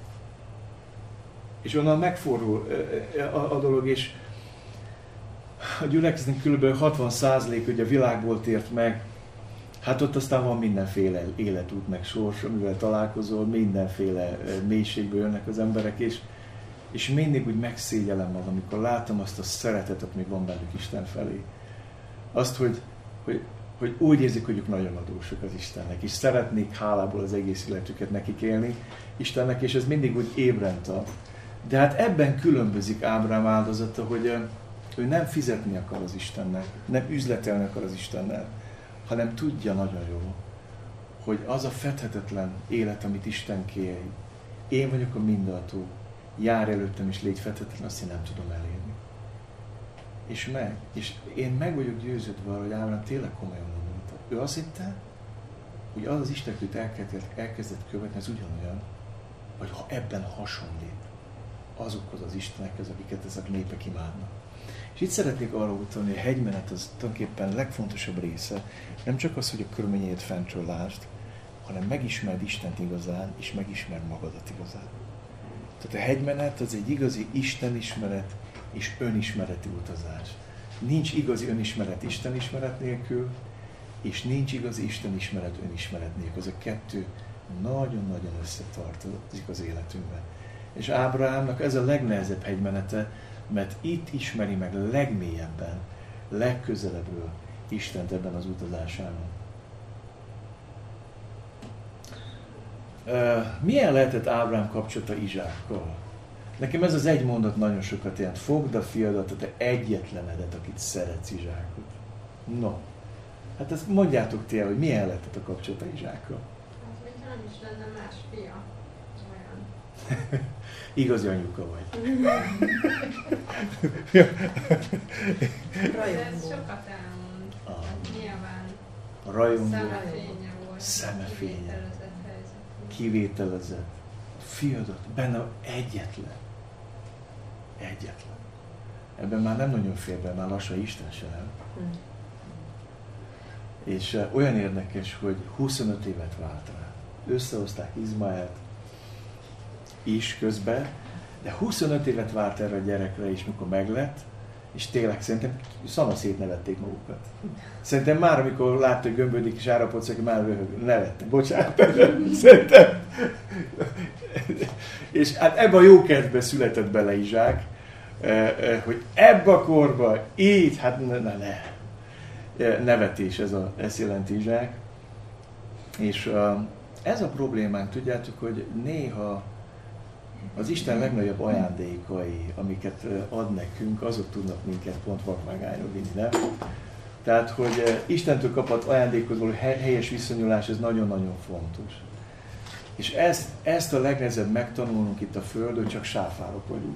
És onnan megfordul a, a dolog, és a gyülekeznek kb. hatvan százalék, hogy a világból tért meg, hát ott aztán van mindenféle életút, meg sors, amivel találkozol, mindenféle mélységből jönnek az emberek, és, és mindig úgy megszégyellem magam, amikor látom azt a szeretetet, még van bennük Isten felé. Azt, hogy, hogy, hogy úgy érzik, hogy ők nagyon adósok az Istennek, és szeretnék hálából az egész életüket nekik élni Istennek, és ez mindig úgy ébren tart. De hát ebben különbözik Ábrahám áldozata, hogy ő nem fizetni akar az Istennek, nem üzletelni akar az Istennel, hanem tudja nagyon jól, hogy az a fedhetetlen élet, amit Isten kér, én vagyok a mindenható, jár előttem és légy fetetlen, azt én nem tudom elérni. És meg, és én meg vagyok győződve arra, hogy Ábrahám tényleg komolyan gondolta. Ő azt hitte, hogy az az Isten, akit elkezdett, elkezdett követni, ez ugyanolyan, vagy ha ebben hasonlít azokhoz az istenekhez, akiket ezek a népek imádnak. És itt szeretnék arra utalni, hogy a hegymenet az tulajdonképpen a legfontosabb része, nem csak az, hogy a körülményét fentről lásd, hanem megismerd Istent igazán, és megismerd magadat igazán. Tehát a hegymenet az egy igazi Istenismeret és önismereti utazás. Nincs igazi önismeret Istenismeret nélkül, és nincs igazi Istenismeret önismeret nélkül. Ez a kettő nagyon-nagyon összetartozik az életünkben. És Ábrahámnak ez a legnehezebb hegymenete, mert itt ismeri meg legmélyebben, legközelebbről Istent ebben az utazásában. Milyen lehetett Ábrahám kapcsolata Izsákkal? Nekem ez az egy mondat nagyon sokat jelent. Fogd a fiadat, a te egyetlenedet, akit szeretsz, Izsákot. No, hát ezt mondjátok ti el, hogy milyen lehetett a kapcsolata Izsákkal? Hát, mintha nem is lenne más fia. Olyan. Igazi anyuka vagy. De ez sokat elmond. Ah. Hát nyilván A rajongó, szemefénye volt. Szemefénye. Kivételezett helyzetű. kivételezett. A fiadat, benne egyetlen. Egyetlen. Ebben már nem nagyon fér be, már lassan Isten se nem. Hmm. És uh, olyan érdekes, hogy huszonöt évet vált rá. Összehozták Izmaelt is közben, de huszonöt évet várt erre a gyerekre is, mikor meglett, és tényleg szerintem szanaszét nevették magukat. Szerintem már, amikor látta, hogy gömbödik és árapodsz, már röhög, nevettek. Bocsánat, szerintem. És hát ebbe a jó kedvbe született bele Izsák, hogy ebbe a korba így, hát ne, ne, ne. Nevetés, ez, a, ez jelenti Izsák. És ez a problémánk, tudjátok, hogy néha az Isten legnagyobb ajándékai, amiket ad nekünk, azok tudnak minket pont vakvágányra vinni, nem? Tehát, hogy Istentől kapott ajándékhoz való helyes viszonyulás, ez nagyon-nagyon fontos. És ezt, ezt a legnehezebb megtanulnunk itt a Földön, csak sáfárok vagyunk.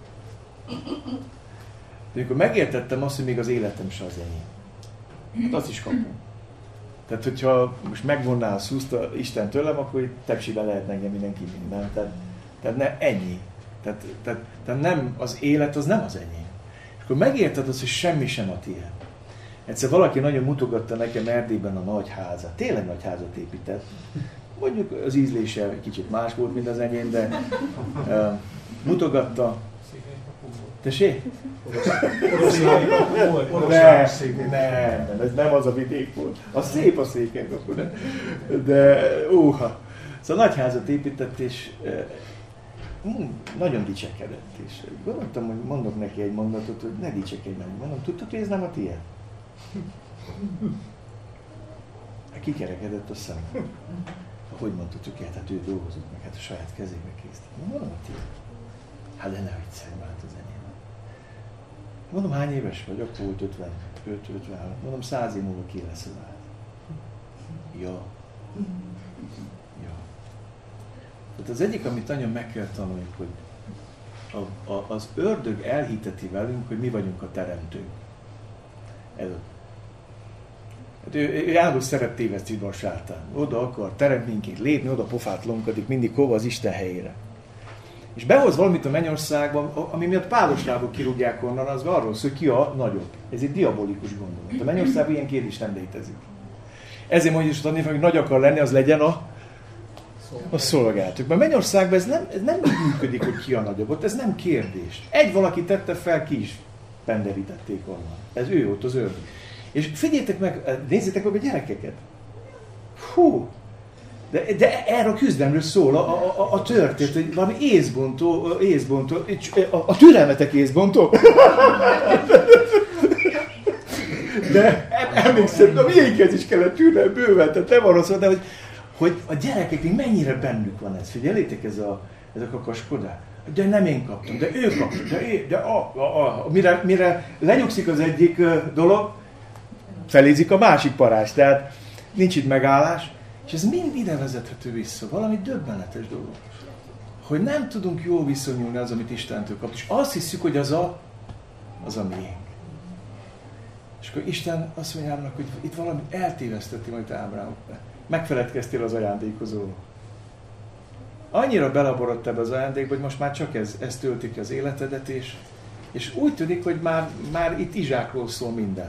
De amikor megértettem azt, hogy még az életem se az enyém, hát azt is kapom. Tehát, hogyha most megvonnál a szuszt Isten tőlem, akkor itt tepsibe lehet engem mindenki minden. Tehát, tehát ne, ennyi. Tehát, tehát, tehát nem, az élet az nem az enyém. És akkor megérted azt, hogy semmi sem a tiéd. Egyszer valaki nagyon mutogatta nekem Erdélyben a nagy házat. Tényleg nagy házat épített. Mondjuk az ízlése egy kicsit más volt, mint az enyém, de uh, mutogatta. Tessék? Nem, nem, nem, ez nem az a vidék volt. Az szép a Székelykapu, de, de óha. Szóval nagy házat épített, és uh, nagyon dicsekedett. És gondoltam, hogy mondok neki egy mondatot, hogy ne dicsekedj meg. Mondom, tudtad, hogy ez nem a tiéd? Kikerekedett a szemem. Hogy mondtad, hogy hát ő dolgozott meg, hát a saját kezébe készített. Mondom, a tiéd. Hát de ne viccelj, vált az enyém. Mondom, hány éves vagy? Akkor volt ötvenöt ötvenhárom. Mondom, száz év múlva ki lesz az állat. Ja. Ja. Tehát az egyik, amit nagyon meg kell tanulni, hogy a, a, az ördög elhiteti velünk, hogy mi vagyunk a teremtők. Ez a Hát ő, ő állandó szeret téveszteni a sátán. Oda akar teremtményként lépni, oda pofát lonkadik, mindig hova az Isten helyére. És behoz valamit a mennyországban, ami miatt páloslábok kirúgják onnan, az arról szól, hogy ki a nagyobb. Ez egy diabolikus gondolat. A mennyországban ilyen kérdés nem létezik. Ezért mondjuk, hogy hogy nagy akar lenni, az legyen a, a szolgálatuk. Mert a mennyországban ez nem, ez nem működik, hogy ki a nagyobb. Ott ez nem kérdés. Egy valaki tette fel, ki is penderítették onnan. Ez ő ott az ördög. És figyeljétek meg, nézzétek meg a gyerekeket. Hú! De, de erre a küzdelemről szól a, a, a történet, hogy valami észbontó, észbontó, a, a türelmetek észbontó. De emlékszem, de miénkhez is kellett türelem bőven, tehát nem arra szól, de hogy, hogy a gyerekeknek mennyire bennük van ez. Figyeljétek, ez a, ez a kakaskodás. De nem én kaptam, de ő kapta, de, én, de a, a, a, mire, mire lenyugszik az egyik dolog, felézik a másik parázs, tehát nincs itt megállás, és ez mind ide vezethető vissza, valami döbbenetes dolog. hogy nem tudunk jól viszonyulni az, amit Istentől kaptunk, és azt hiszük, hogy az a, az a miénk. És akkor Isten azt mondja Ábrámnak, hogy itt valamit eltévesztettél majd Ábrám. Megfeledkeztél az ajándékozóról. Annyira belaborodtál ebbe az ajándékba, hogy most már csak ez, ez tölti ki az életedet, és, és úgy tűnik, hogy már, már itt Izsákról szól minden.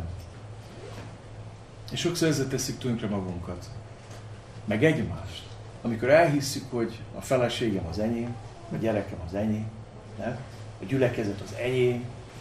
És sokszor ezzel tesszük tönkre magunkat. Meg egymást. Amikor elhisszük, hogy a feleségem az enyém, a gyerekem az enyém, nem? A gyülekezet az enyém,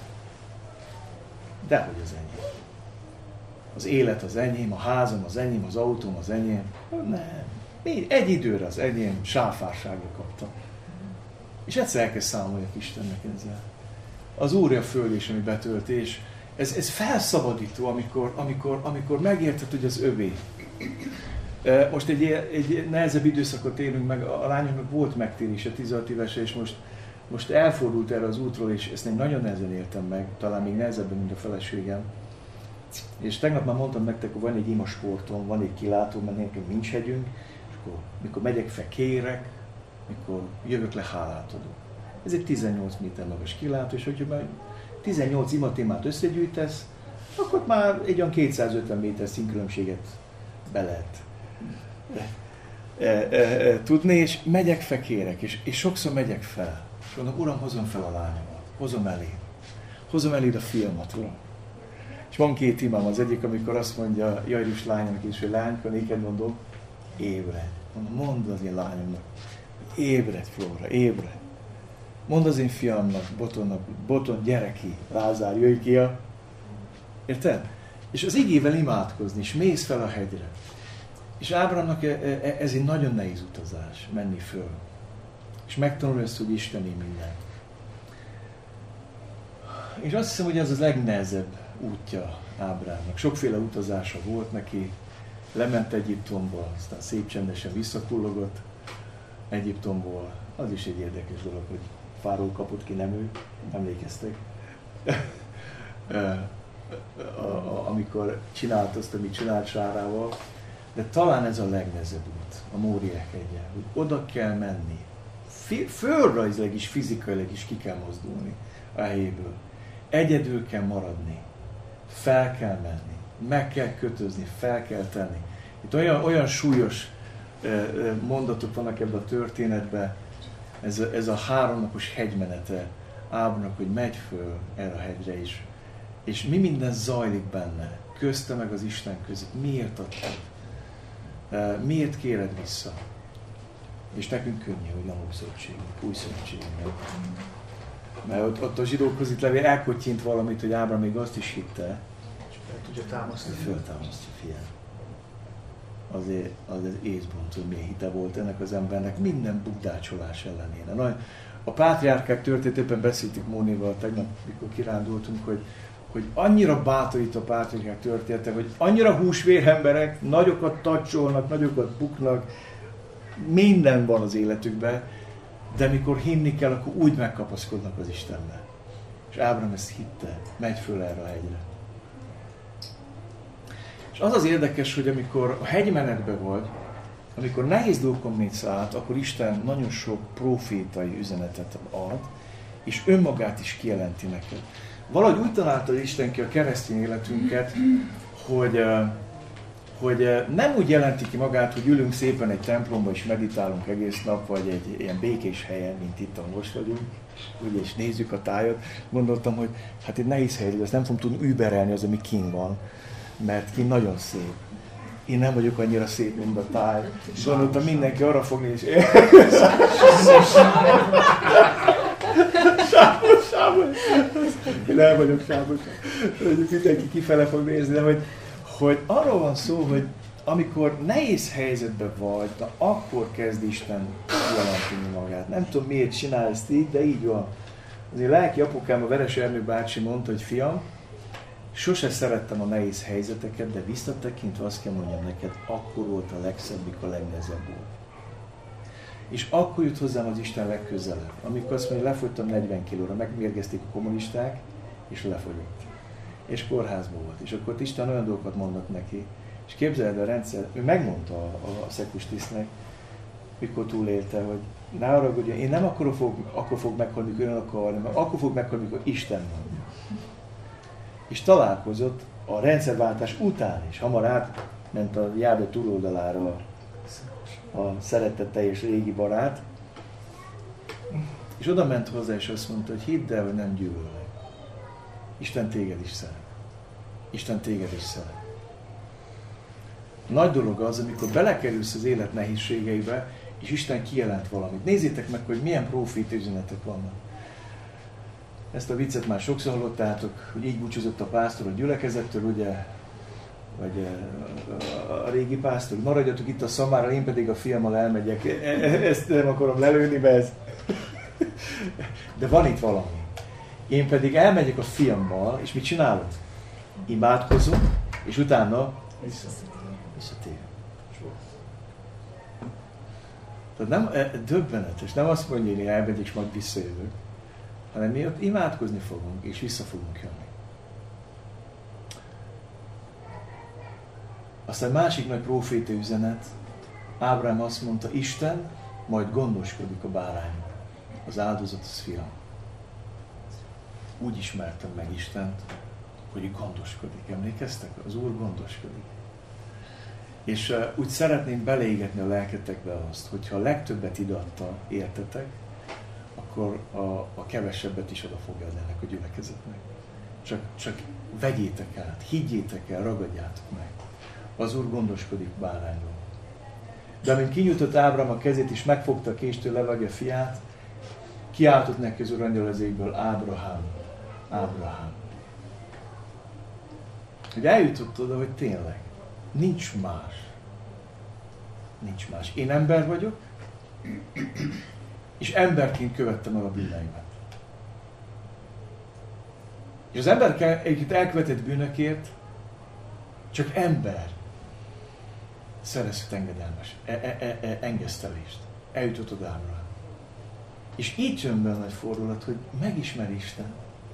dehogy az enyém. Az élet az enyém, a házam az enyém, az autóm az enyém. Nem. Egy időre az enyém, sáfárságra kaptam. És egyszer elkezd számoljak Istennek ezzel. Az Úr a föld és ami betöltés. Ez, ez felszabadító, amikor, amikor, amikor megérted, hogy az övé. Most egy, egy nehezebb időszakot élünk meg, a lányomnak volt megtérése, tizenhat évese, és most, most elfordult erre az útról, és ezt én nagyon nehezen éltem meg, talán még nehezebben, mint a feleségem. És tegnap már mondtam nektek, hogy van egy imasportom, van egy kilátó, mert nekünk nincs hegyünk, és akkor mikor megyek fel, kérek, mikor jövök le, hálát adok. Ez egy tizennyolc méter magas kilátó, és hogyha már tizennyolc imatémát összegyűjtesz, akkor már egy olyan kétszázötven méter színkülönbséget be lehet e, e, e, tudni, és megyek fel, kérek, és, és sokszor megyek fel, és mondom, Uram, hozom fel a lányomat, hozom eléd, hozom eléd a fiamat, Uram. És van két imám, az egyik, amikor azt mondja Jairus lányomnak is, hogy lányka, néked mondom, ébred. Mondom, mondd az én lányomnak, ébred, Flóra, ébred. Mondd az én fiamnak, Botonnak, Boton, gyere ki, Lázár, jöjj ki a... Érted? És az igével imádkozni, és mész fel a hegyre. És Ábrámnak ez egy nagyon nehéz utazás, menni föl. És megtanulni ezt, hogy Isteni minden. És azt hiszem, hogy ez az legnehezebb útja Ábrámnak. Sokféle utazása volt neki, lement Egyiptomba, aztán szép csendesen visszakullogott Egyiptomból. Az is egy érdekes dolog, hogy Fáraó kapott ki, nem ő, emlékeztek? Amikor csinált azt, amit csinált Sárával. De talán ez a legnehezebb út, a Móriák hegye, hogy oda kell menni. Földrajzilag is, fizikailag is ki kell mozdulni a helyéből. Egyedül kell maradni, fel kell menni, meg kell kötözni, fel kell tenni. Itt olyan, olyan súlyos mondatok vannak ebben a történetben, ez a, ez a háromnapos hegymenete Ábrámnak, hogy megy föl erre a hegyre is. És mi minden zajlik benne, közte meg az Isten között, miért adtad? Miért kéred vissza? És nekünk könnyű, hogy nem új szövetségünk, új szövetségünk. Mert ott, ott a zsidókhoz itt levél elkottyint valamit, hogy Ábrám még azt is hitte, és fel tudja támasztani. Föltámasztja, fiam. Azért az észbont, hogy milyen hite volt ennek az embernek, minden bukdácsolás ellenére. Na, a pátriárkák történetében beszéltük Mónival tegnap, mikor kirándultunk, hogy hogy annyira bátorít a pátriárkák története, hogy annyira húsvér emberek, nagyokat tacsolnak, nagyokat buknak, minden van az életükben, de mikor hinni kell, akkor úgy megkapaszkodnak az Istenbe. És Ábrám ezt hitte, megy föl erre a hegyre. És az az érdekes, hogy amikor a hegymenetben vagy, amikor nehéz dolgokon mész át, akkor Isten nagyon sok profétai üzenetet ad, és önmagát is kijelenti neked. Valahogy úgy találta Isten ki a keresztény életünket, hogy, hogy nem úgy jelenti ki magát, hogy ülünk szépen egy templomba és meditálunk egész nap, vagy egy ilyen békés helyen, mint itt, ahol most vagyunk, ugye, és nézzük a tájat. Gondoltam, hogy hát egy nehéz hely, de ezt nem fogom tudni überelni az, ami kint van, mert kint nagyon szép. Én nem vagyok annyira szép, mint a táj. Gondoltam, mindenki arra fog nézni. Sábos, sábos. Én el vagyok sábos. Mindenki kifele fog nézni, de hogy, hogy arról van szó, hogy amikor nehéz helyzetben vagy, na akkor kezd Isten jelenteni magát. Nem tudom miért csinál ezt így, de így van. Azért lelki apukám, a Veres Ernő bácsi mondta, hogy fiam, sose szerettem a nehéz helyzeteket, de visszatekintve azt kell mondjam neked, akkor volt a legszebb, mikor a legnehezebb volt. És akkor jut hozzám az Isten legközelebb, amikor azt mondja, lefogytam negyven kilóra, megmérgezték a kommunisták, és lefogyott. És kórházban volt. És akkor Isten olyan dolgokat mondott neki, és képzeld a rendszer, ő megmondta a, a szekustisztnek, mikor túlélte, hogy ne haragudjon, én nem akkor fog, akkor fog meghalni, mikor ön akarni, mert akkor fog meghalni, mikor Isten van. És találkozott a rendszerváltás után is, hamar átment a járdó túloldalára a szeretetteljes régi barát, és oda ment hozzá, és azt mondta, hogy hidd el, hogy nem gyűlöllek. Isten téged is szeret. Isten téged is szeret. Nagy dolog az, amikor belekerülsz az élet nehézségeibe, és Isten kijelent valamit. Nézzétek meg, hogy milyen proféta üzenetek vannak. Ezt a viccet már sokszor hallottátok, hogy így búcsúzott a pásztor a gyülekezettől, ugye? Vagy a régi pásztor, maradjatok itt a szamára, én pedig a fiammal elmegyek. Ezt nem akarom lelőni, mert ez... De van itt valami. Én pedig elmegyek a fiammal, és mit csinálok? Imádkozom, és utána visszatérek. Tehát nem döbbenetes, nem azt mondja, hogy elmegyek, és majd visszajövök, hanem mi ott imádkozni fogunk, és vissza fogunk jönni. Aztán másik nagy próféta üzenet, Ábrahám azt mondta, Isten majd gondoskodik a bárányról. Az áldozat az fiam. Úgy ismertem meg Istent, hogy gondoskodik. Emlékeztek? Az Úr gondoskodik. És uh, úgy szeretném beleégetni a lelketekbe azt, hogyha a legtöbbet ideadta értetek, akkor a, a kevesebbet is oda fogja adni ennek a gyülekezetnek. Csak, csak vegyétek át, higgyétek el, ragadjátok meg. Az Úr gondoskodik bárányról. De amint kinyújtott Ábrahám a kezét, és megfogta a késtől levágja fiát, kiáltott neki az Úr angyal az égből, Ábrahám, Ábrahám. Hogy eljutott oda, hogy tényleg, nincs más. Nincs más. Én ember vagyok, és emberként követtem el a bűneimet. És az ember egyébként elkövetett bűnökért csak ember szerezhet engedelmes, e, e, e, e, engesztelést. Eljutott oda Ábrahám. És így jön be a nagy fordulat, hogy megismer Isten.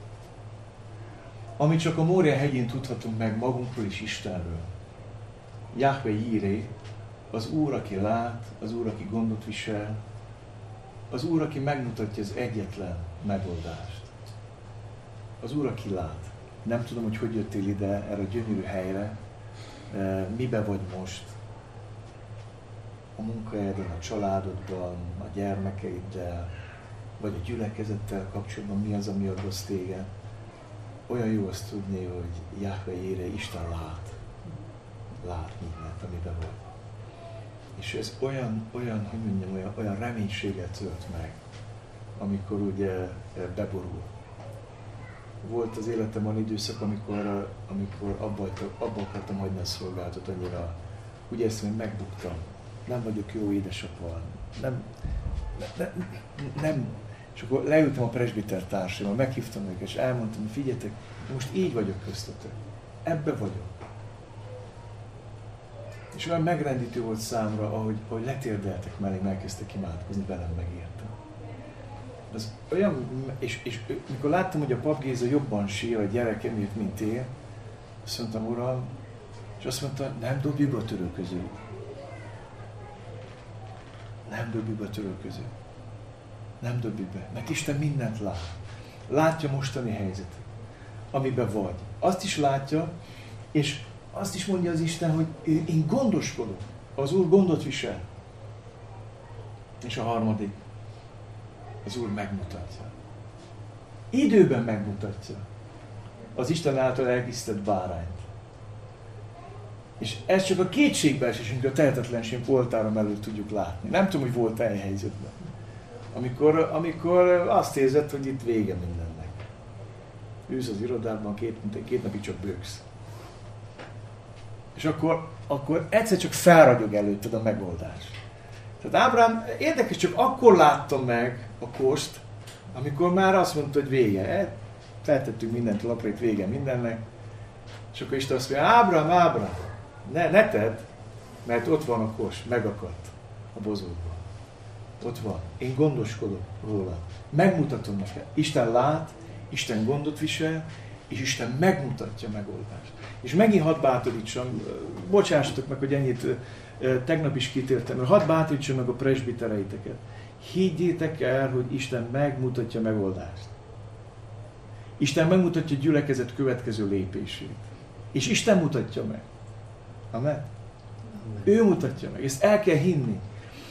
Amit csak a Mória hegyén tudhatunk meg magunkról és Istenről. Jahve Jíré, az Úr, aki lát, az Úr, aki gondot visel, az Úr, aki megmutatja az egyetlen megoldást. Az Úr, aki lát. Nem tudom, hogy hogy jöttél ide, erre a gyönyörű helyre, mibe vagy most. A munkahelyeden, a családodban, a gyermekeiddel, vagy a gyülekezettel kapcsolatban mi az, ami aggaszt téged. Olyan jó azt tudni, hogy Jahve Jíré, Isten lát. Lát mindent, amiben vagy. És ez olyan, olyan, hogy mondjam, olyan, olyan reménységet tölt meg, amikor ugye beborul. Volt az életem olyan időszak, amikor, amikor abba, abba akartam hagyni a szolgálatot, annyira úgy éreztem, hogy megbuktam. Nem vagyok jó édesapa. Nem, nem, nem. És akkor leültem a presbiter társaimmal, meghívtam őket, és elmondtam, hogy figyeljetek, most így vagyok köztetek. Ebbe vagyok. És olyan megrendítő volt számra, ahogy, ahogy letérdeltek mellé, elkezdtek imádkozni velem, megértem. Az olyan, és, és mikor láttam, hogy a pap Géza jobban sír a gyerekemért, mint én, azt mondtam, Uram, és azt mondta, nem dobjuk be a török közül. Nem dobjuk be a török közül. Nem dobjuk be, mert Isten mindent lát. Látja mostani helyzetet, amiben vagy. Azt is látja, és azt is mondja az Isten, hogy én gondoskodok. Az Úr gondot visel. És a harmadik, az Úr megmutatja. Időben megmutatja az Isten által elkészített bárányt. És ezt csak a kétségbeesésünk, a tehetetlenség voltára mellől tudjuk látni. Nem tudom, hogy volt ilyen helyzetben. Amikor, amikor azt érzed, hogy itt vége mindennek. Ülsz az irodában, két, két napig csak bőgsz. És akkor, akkor egyszer csak felragyog előtted a megoldás. Tehát Ábrahám érdekes, csak akkor látta meg a kost, amikor már azt mondta, hogy vége. Feltettük mindent lapra, itt vége mindennek. És akkor Isten azt mondja, Ábrahám, Ábrahám, ne, ne tedd, mert ott van a kos, megakadt a bozótban. Ott van. Én gondoskodok róla. Megmutatom neked. Isten lát, Isten gondot visel, És Isten megmutatja a megoldást. És megint hadd bátorítsam, bocsássatok meg, hogy ennyit tegnap is kitértem, mert hadd bátorítsam meg a presbitereiteket. Higgyétek el, hogy Isten megmutatja a megoldást. Isten megmutatja a gyülekezet következő lépését. És Isten mutatja meg. Amen? Amen. Ő mutatja meg. Ezt el kell hinni.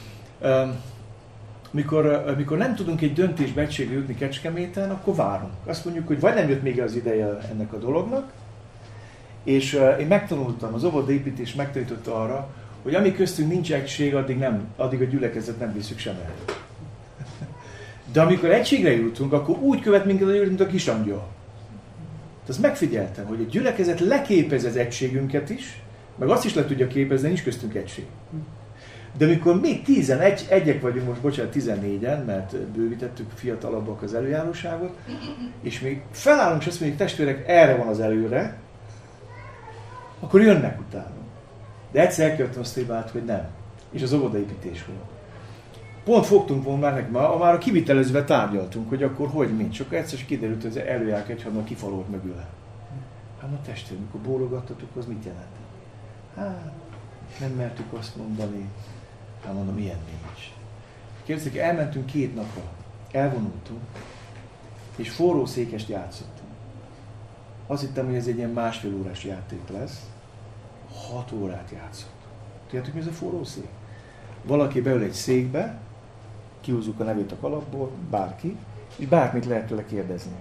Mikor, mikor nem tudunk egy döntésbe egységre jutni Kecskeméten, akkor várunk. Azt mondjuk, hogy vagy nem jött még az ideje ennek a dolognak, és én megtanultam, az óvodaépítés megtanította arra, hogy amíg köztünk nincs egység, addig, nem, addig a gyülekezet nem viszük sem el. De amikor egységre jutunk, akkor úgy követ minket a gyűlölet, mint a kisangyal. Azt megfigyeltem, hogy a gyülekezet leképez az egységünket is, meg azt is le tudja képezni, nincs köztünk egység. De amikor még tizenegy, egyek vagyunk most, bocsánat, tizennégyen, mert bővítettük fiatalabbak az előjáróságot, és még felállunk, és azt mondjuk, testvérek, erre van az előre, akkor jönnek utána. De egyszer elkövettem azt hibát, hogy nem. És az óvodaépítés volt. Pont fogtunk volna már neki, már a kivitelezővel tárgyaltunk, hogy akkor hogy, mint. Csak egyszer kiderült, hogy az előjárk egyhadnak kifalolt mögül. Hát a testvér, mikor bólogattatok, az mit jelent? Hát, nem mertük azt mondani. Hát mondom, ilyen nincs. Kérdezik, elmentünk két napra, elvonultunk, és forró székest játszottunk. Azt hittem, hogy ez egy ilyen másfél órás játék lesz. Hat órát játszottunk. Tudjátok, mi ez a forró szék? Valaki beül egy székbe, kihúzzuk a nevét a kalapból, bárki, és bármit lehet tőle kérdezni.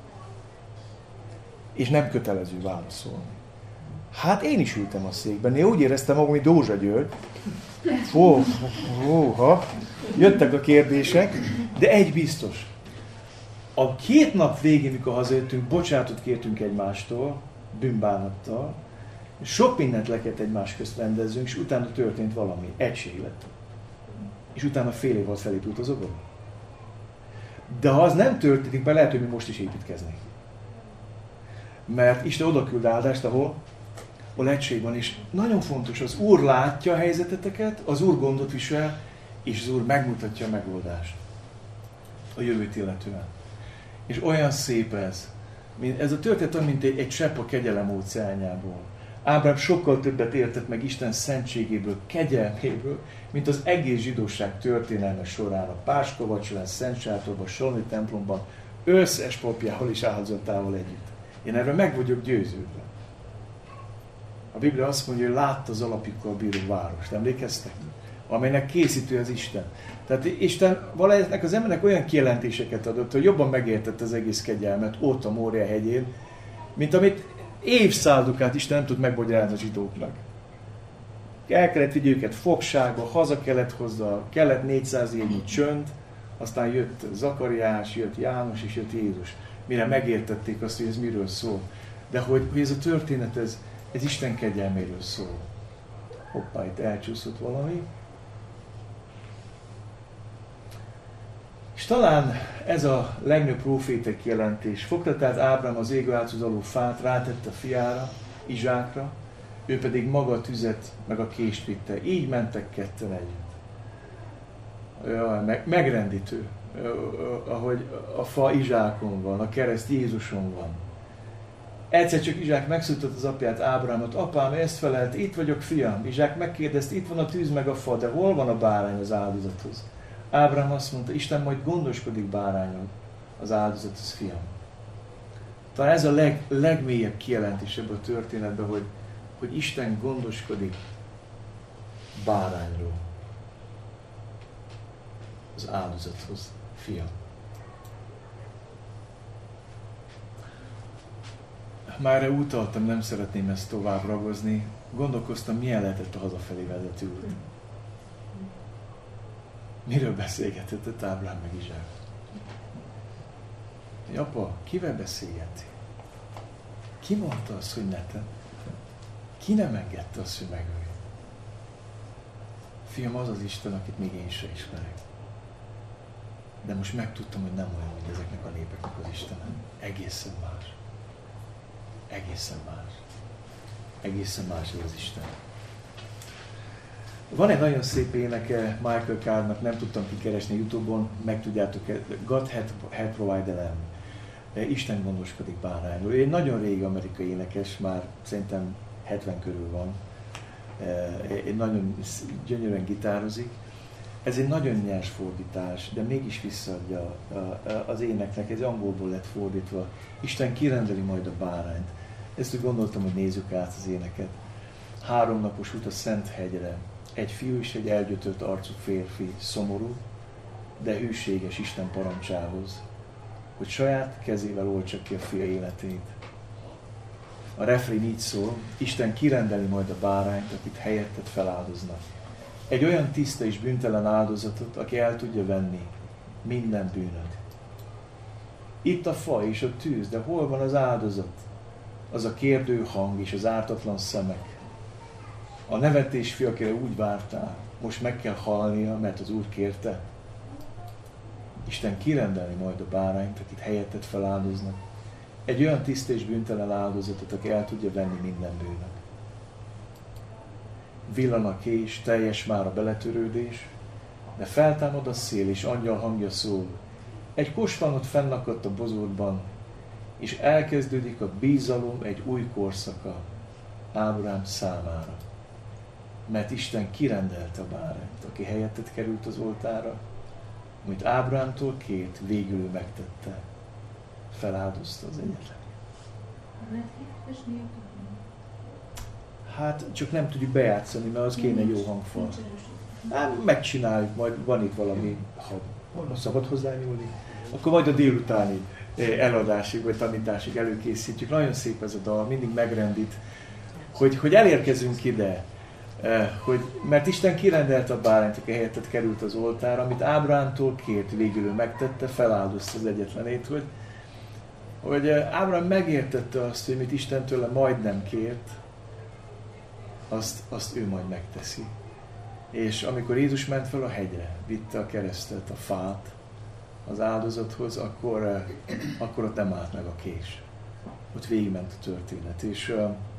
És nem kötelező válaszolni. Hát én is ültem a székben, én úgy éreztem magam, mint Dózsa György. Ó, ó, ha. Jöttek a kérdések, de egy biztos. A két nap végén, mikor hazajöttünk, bocsánatot kértünk egymástól, bűnbánattal, sok mindent le kellett egymás közt rendezzünk, és utána történt valami. Egység lett. És utána fél év alatt felépült az óvoda. De ha az nem történik, mert lehet, hogy mi most is építkeznénk. Mert Isten oda küld áldást, ahol, ahol egység van. És nagyon fontos, az Úr látja a helyzeteteket, az Úr gondot visel, és az Úr megmutatja a megoldást. A jövőt illetően. És olyan szép ez. Ez a történet olyan, mint egy, egy csepp a kegyelem óceánjából. Ábrám sokkal többet értett meg Isten szentségéből, kegyelméből, mint az egész zsidóság történelme során, a Páska vacsorán, Szent Sátorban, Saloni templomban, összes papjával és áldozatával együtt. Én erről meg vagyok győződve. A Biblia azt mondja, hogy látta az alapjukkal bíró várost. Emlékeztek? Amelynek készítő az Isten. Tehát Isten valahogy az embernek olyan kijelentéseket adott, hogy jobban megértette az egész kegyelmet ott a Mória hegyén, mint amit évszázadok át Isten nem tud megbogyarázni a zsidóknak. El kellett vigyük őket fogságba, haza kellett hozzá, kellett négyszáz évnyi csönd, aztán jött Zakariás, jött János és jött Jézus, mire megértették azt, hogy ez miről szól. De hogy, hogy ez a történet, ez, ez Isten kegyelméről szól. Hoppá, itt elcsúszott valami. És talán ez a legnagyobb prófétek jelentés. Fogta tehát Ábrám az égő átszuzaló fát, rátette a fiára, Izsákra, ő pedig maga a tüzet, meg a kést vitte. Így mentek ketten együtt. Jaj, meg, megrendítő, ahogy a fa Izsákon van, a kereszt Jézuson van. Egyszer csak Izsák megszólított az apját, Ábrámot, apám, ezt felelt, itt vagyok, fiam. Izsák megkérdezte, itt van a tűz meg a fa, de hol van a bárány az áldozathoz? Ábrám azt mondta, Isten majd gondoskodik bárányon az áldozathoz, fiam. Talán ez a leg, legmélyebb kijelentés ebből a történetben, hogy, hogy Isten gondoskodik bárányról az áldozathoz, fiam. Már utaltam, nem szeretném ezt tovább ragozni. Gondolkoztam, milyen lehetett a hazafelé vezető út. Miről beszélgetett Ábrám meg Izsák? Apa, kivel beszélgeti? Ki mondta azt, hogy ne te? Ki nem engedte azt, hogy megölj? Fiam, az az Isten, akit még én se ismerek. De most megtudtam, hogy nem olyan, mint ezeknek a népeknek az Istene. Egészen más. Egészen más. Egészen más ez az Isten. Van egy nagyon szép éneke Michael Cardnak, nem tudtam kikeresni YouTube-on, meg tudjátok, God had, had provided them. Isten gondoskodik bárányról. Ő egy nagyon régi amerikai énekes, már szerintem hetven körül van. Egy nagyon gyönyörűen gitározik. Ez egy nagyon nyers fordítás, de mégis visszaadja az éneknek, ez angolból lett fordítva. Isten kirendeli majd a bárányt. Ezt úgy gondoltam, hogy nézzük át az éneket. Három napos út a Szent hegyre. Egy fiú és egy elgyötört arcú férfi, szomorú, de hűséges Isten parancsához, hogy saját kezével oltsa ki a fia életét. A refrén így szól: Isten kirendeli majd a bárányt, akit helyetted feláldoznak. Egy olyan tiszta és bűntelen áldozatot, aki el tudja venni minden bűnöt. Itt a fa és a tűz, de hol van az áldozat? Az a kérdő hang és az ártatlan szemek. A nevetés fia, akire úgy vártál, most meg kell halnia, mert az Úr kérte. Isten kirendelni majd a bárányt, akit helyetted feláldoznak. Egy olyan tiszta és bűntelen áldozatot, aki el tudja venni minden bűnöt. Villan a kés, teljes már a beletörődés, de feltámad a szél, és angyal hangja szól. Egy kos van ott fennakadt a bozótban, és elkezdődik a bízalom egy új korszaka Ábrahám számára. Mert Isten kirendelte a bárányt, aki helyetted került az oltára, amit Ábrahámtól kért, végül ő megtette. Feláldozta az egyetlen. Hát csak nem tudjuk bejátszani, mert az kéne jó hangfal. Hát megcsináljuk, majd van itt valami, ha szabad hozzányúlni, akkor majd a délutáni eladásig vagy tanításig előkészítjük. Nagyon szép ez a dal, mindig megrendít, hogy, hogy elérkezünk ide, hogy, mert Isten kirendelte a bárányt, aki helyetted került az oltára, amit Ábrahámtól kért, végül ő megtette, feláldozta az egyetlenét, hogy, hogy Ábrahám megértette azt, hogy mit Isten tőle majdnem kért, azt, azt ő majd megteszi. És amikor Jézus ment fel a hegyre, vitte a keresztet, a fát az áldozathoz, akkor, akkor ott nem állt meg a kés. Ott végigment a történet. És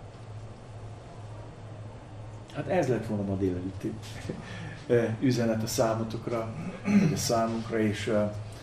hát ez lett volna ma délelőtti üzenet a számotokra, vagy a számunkra, és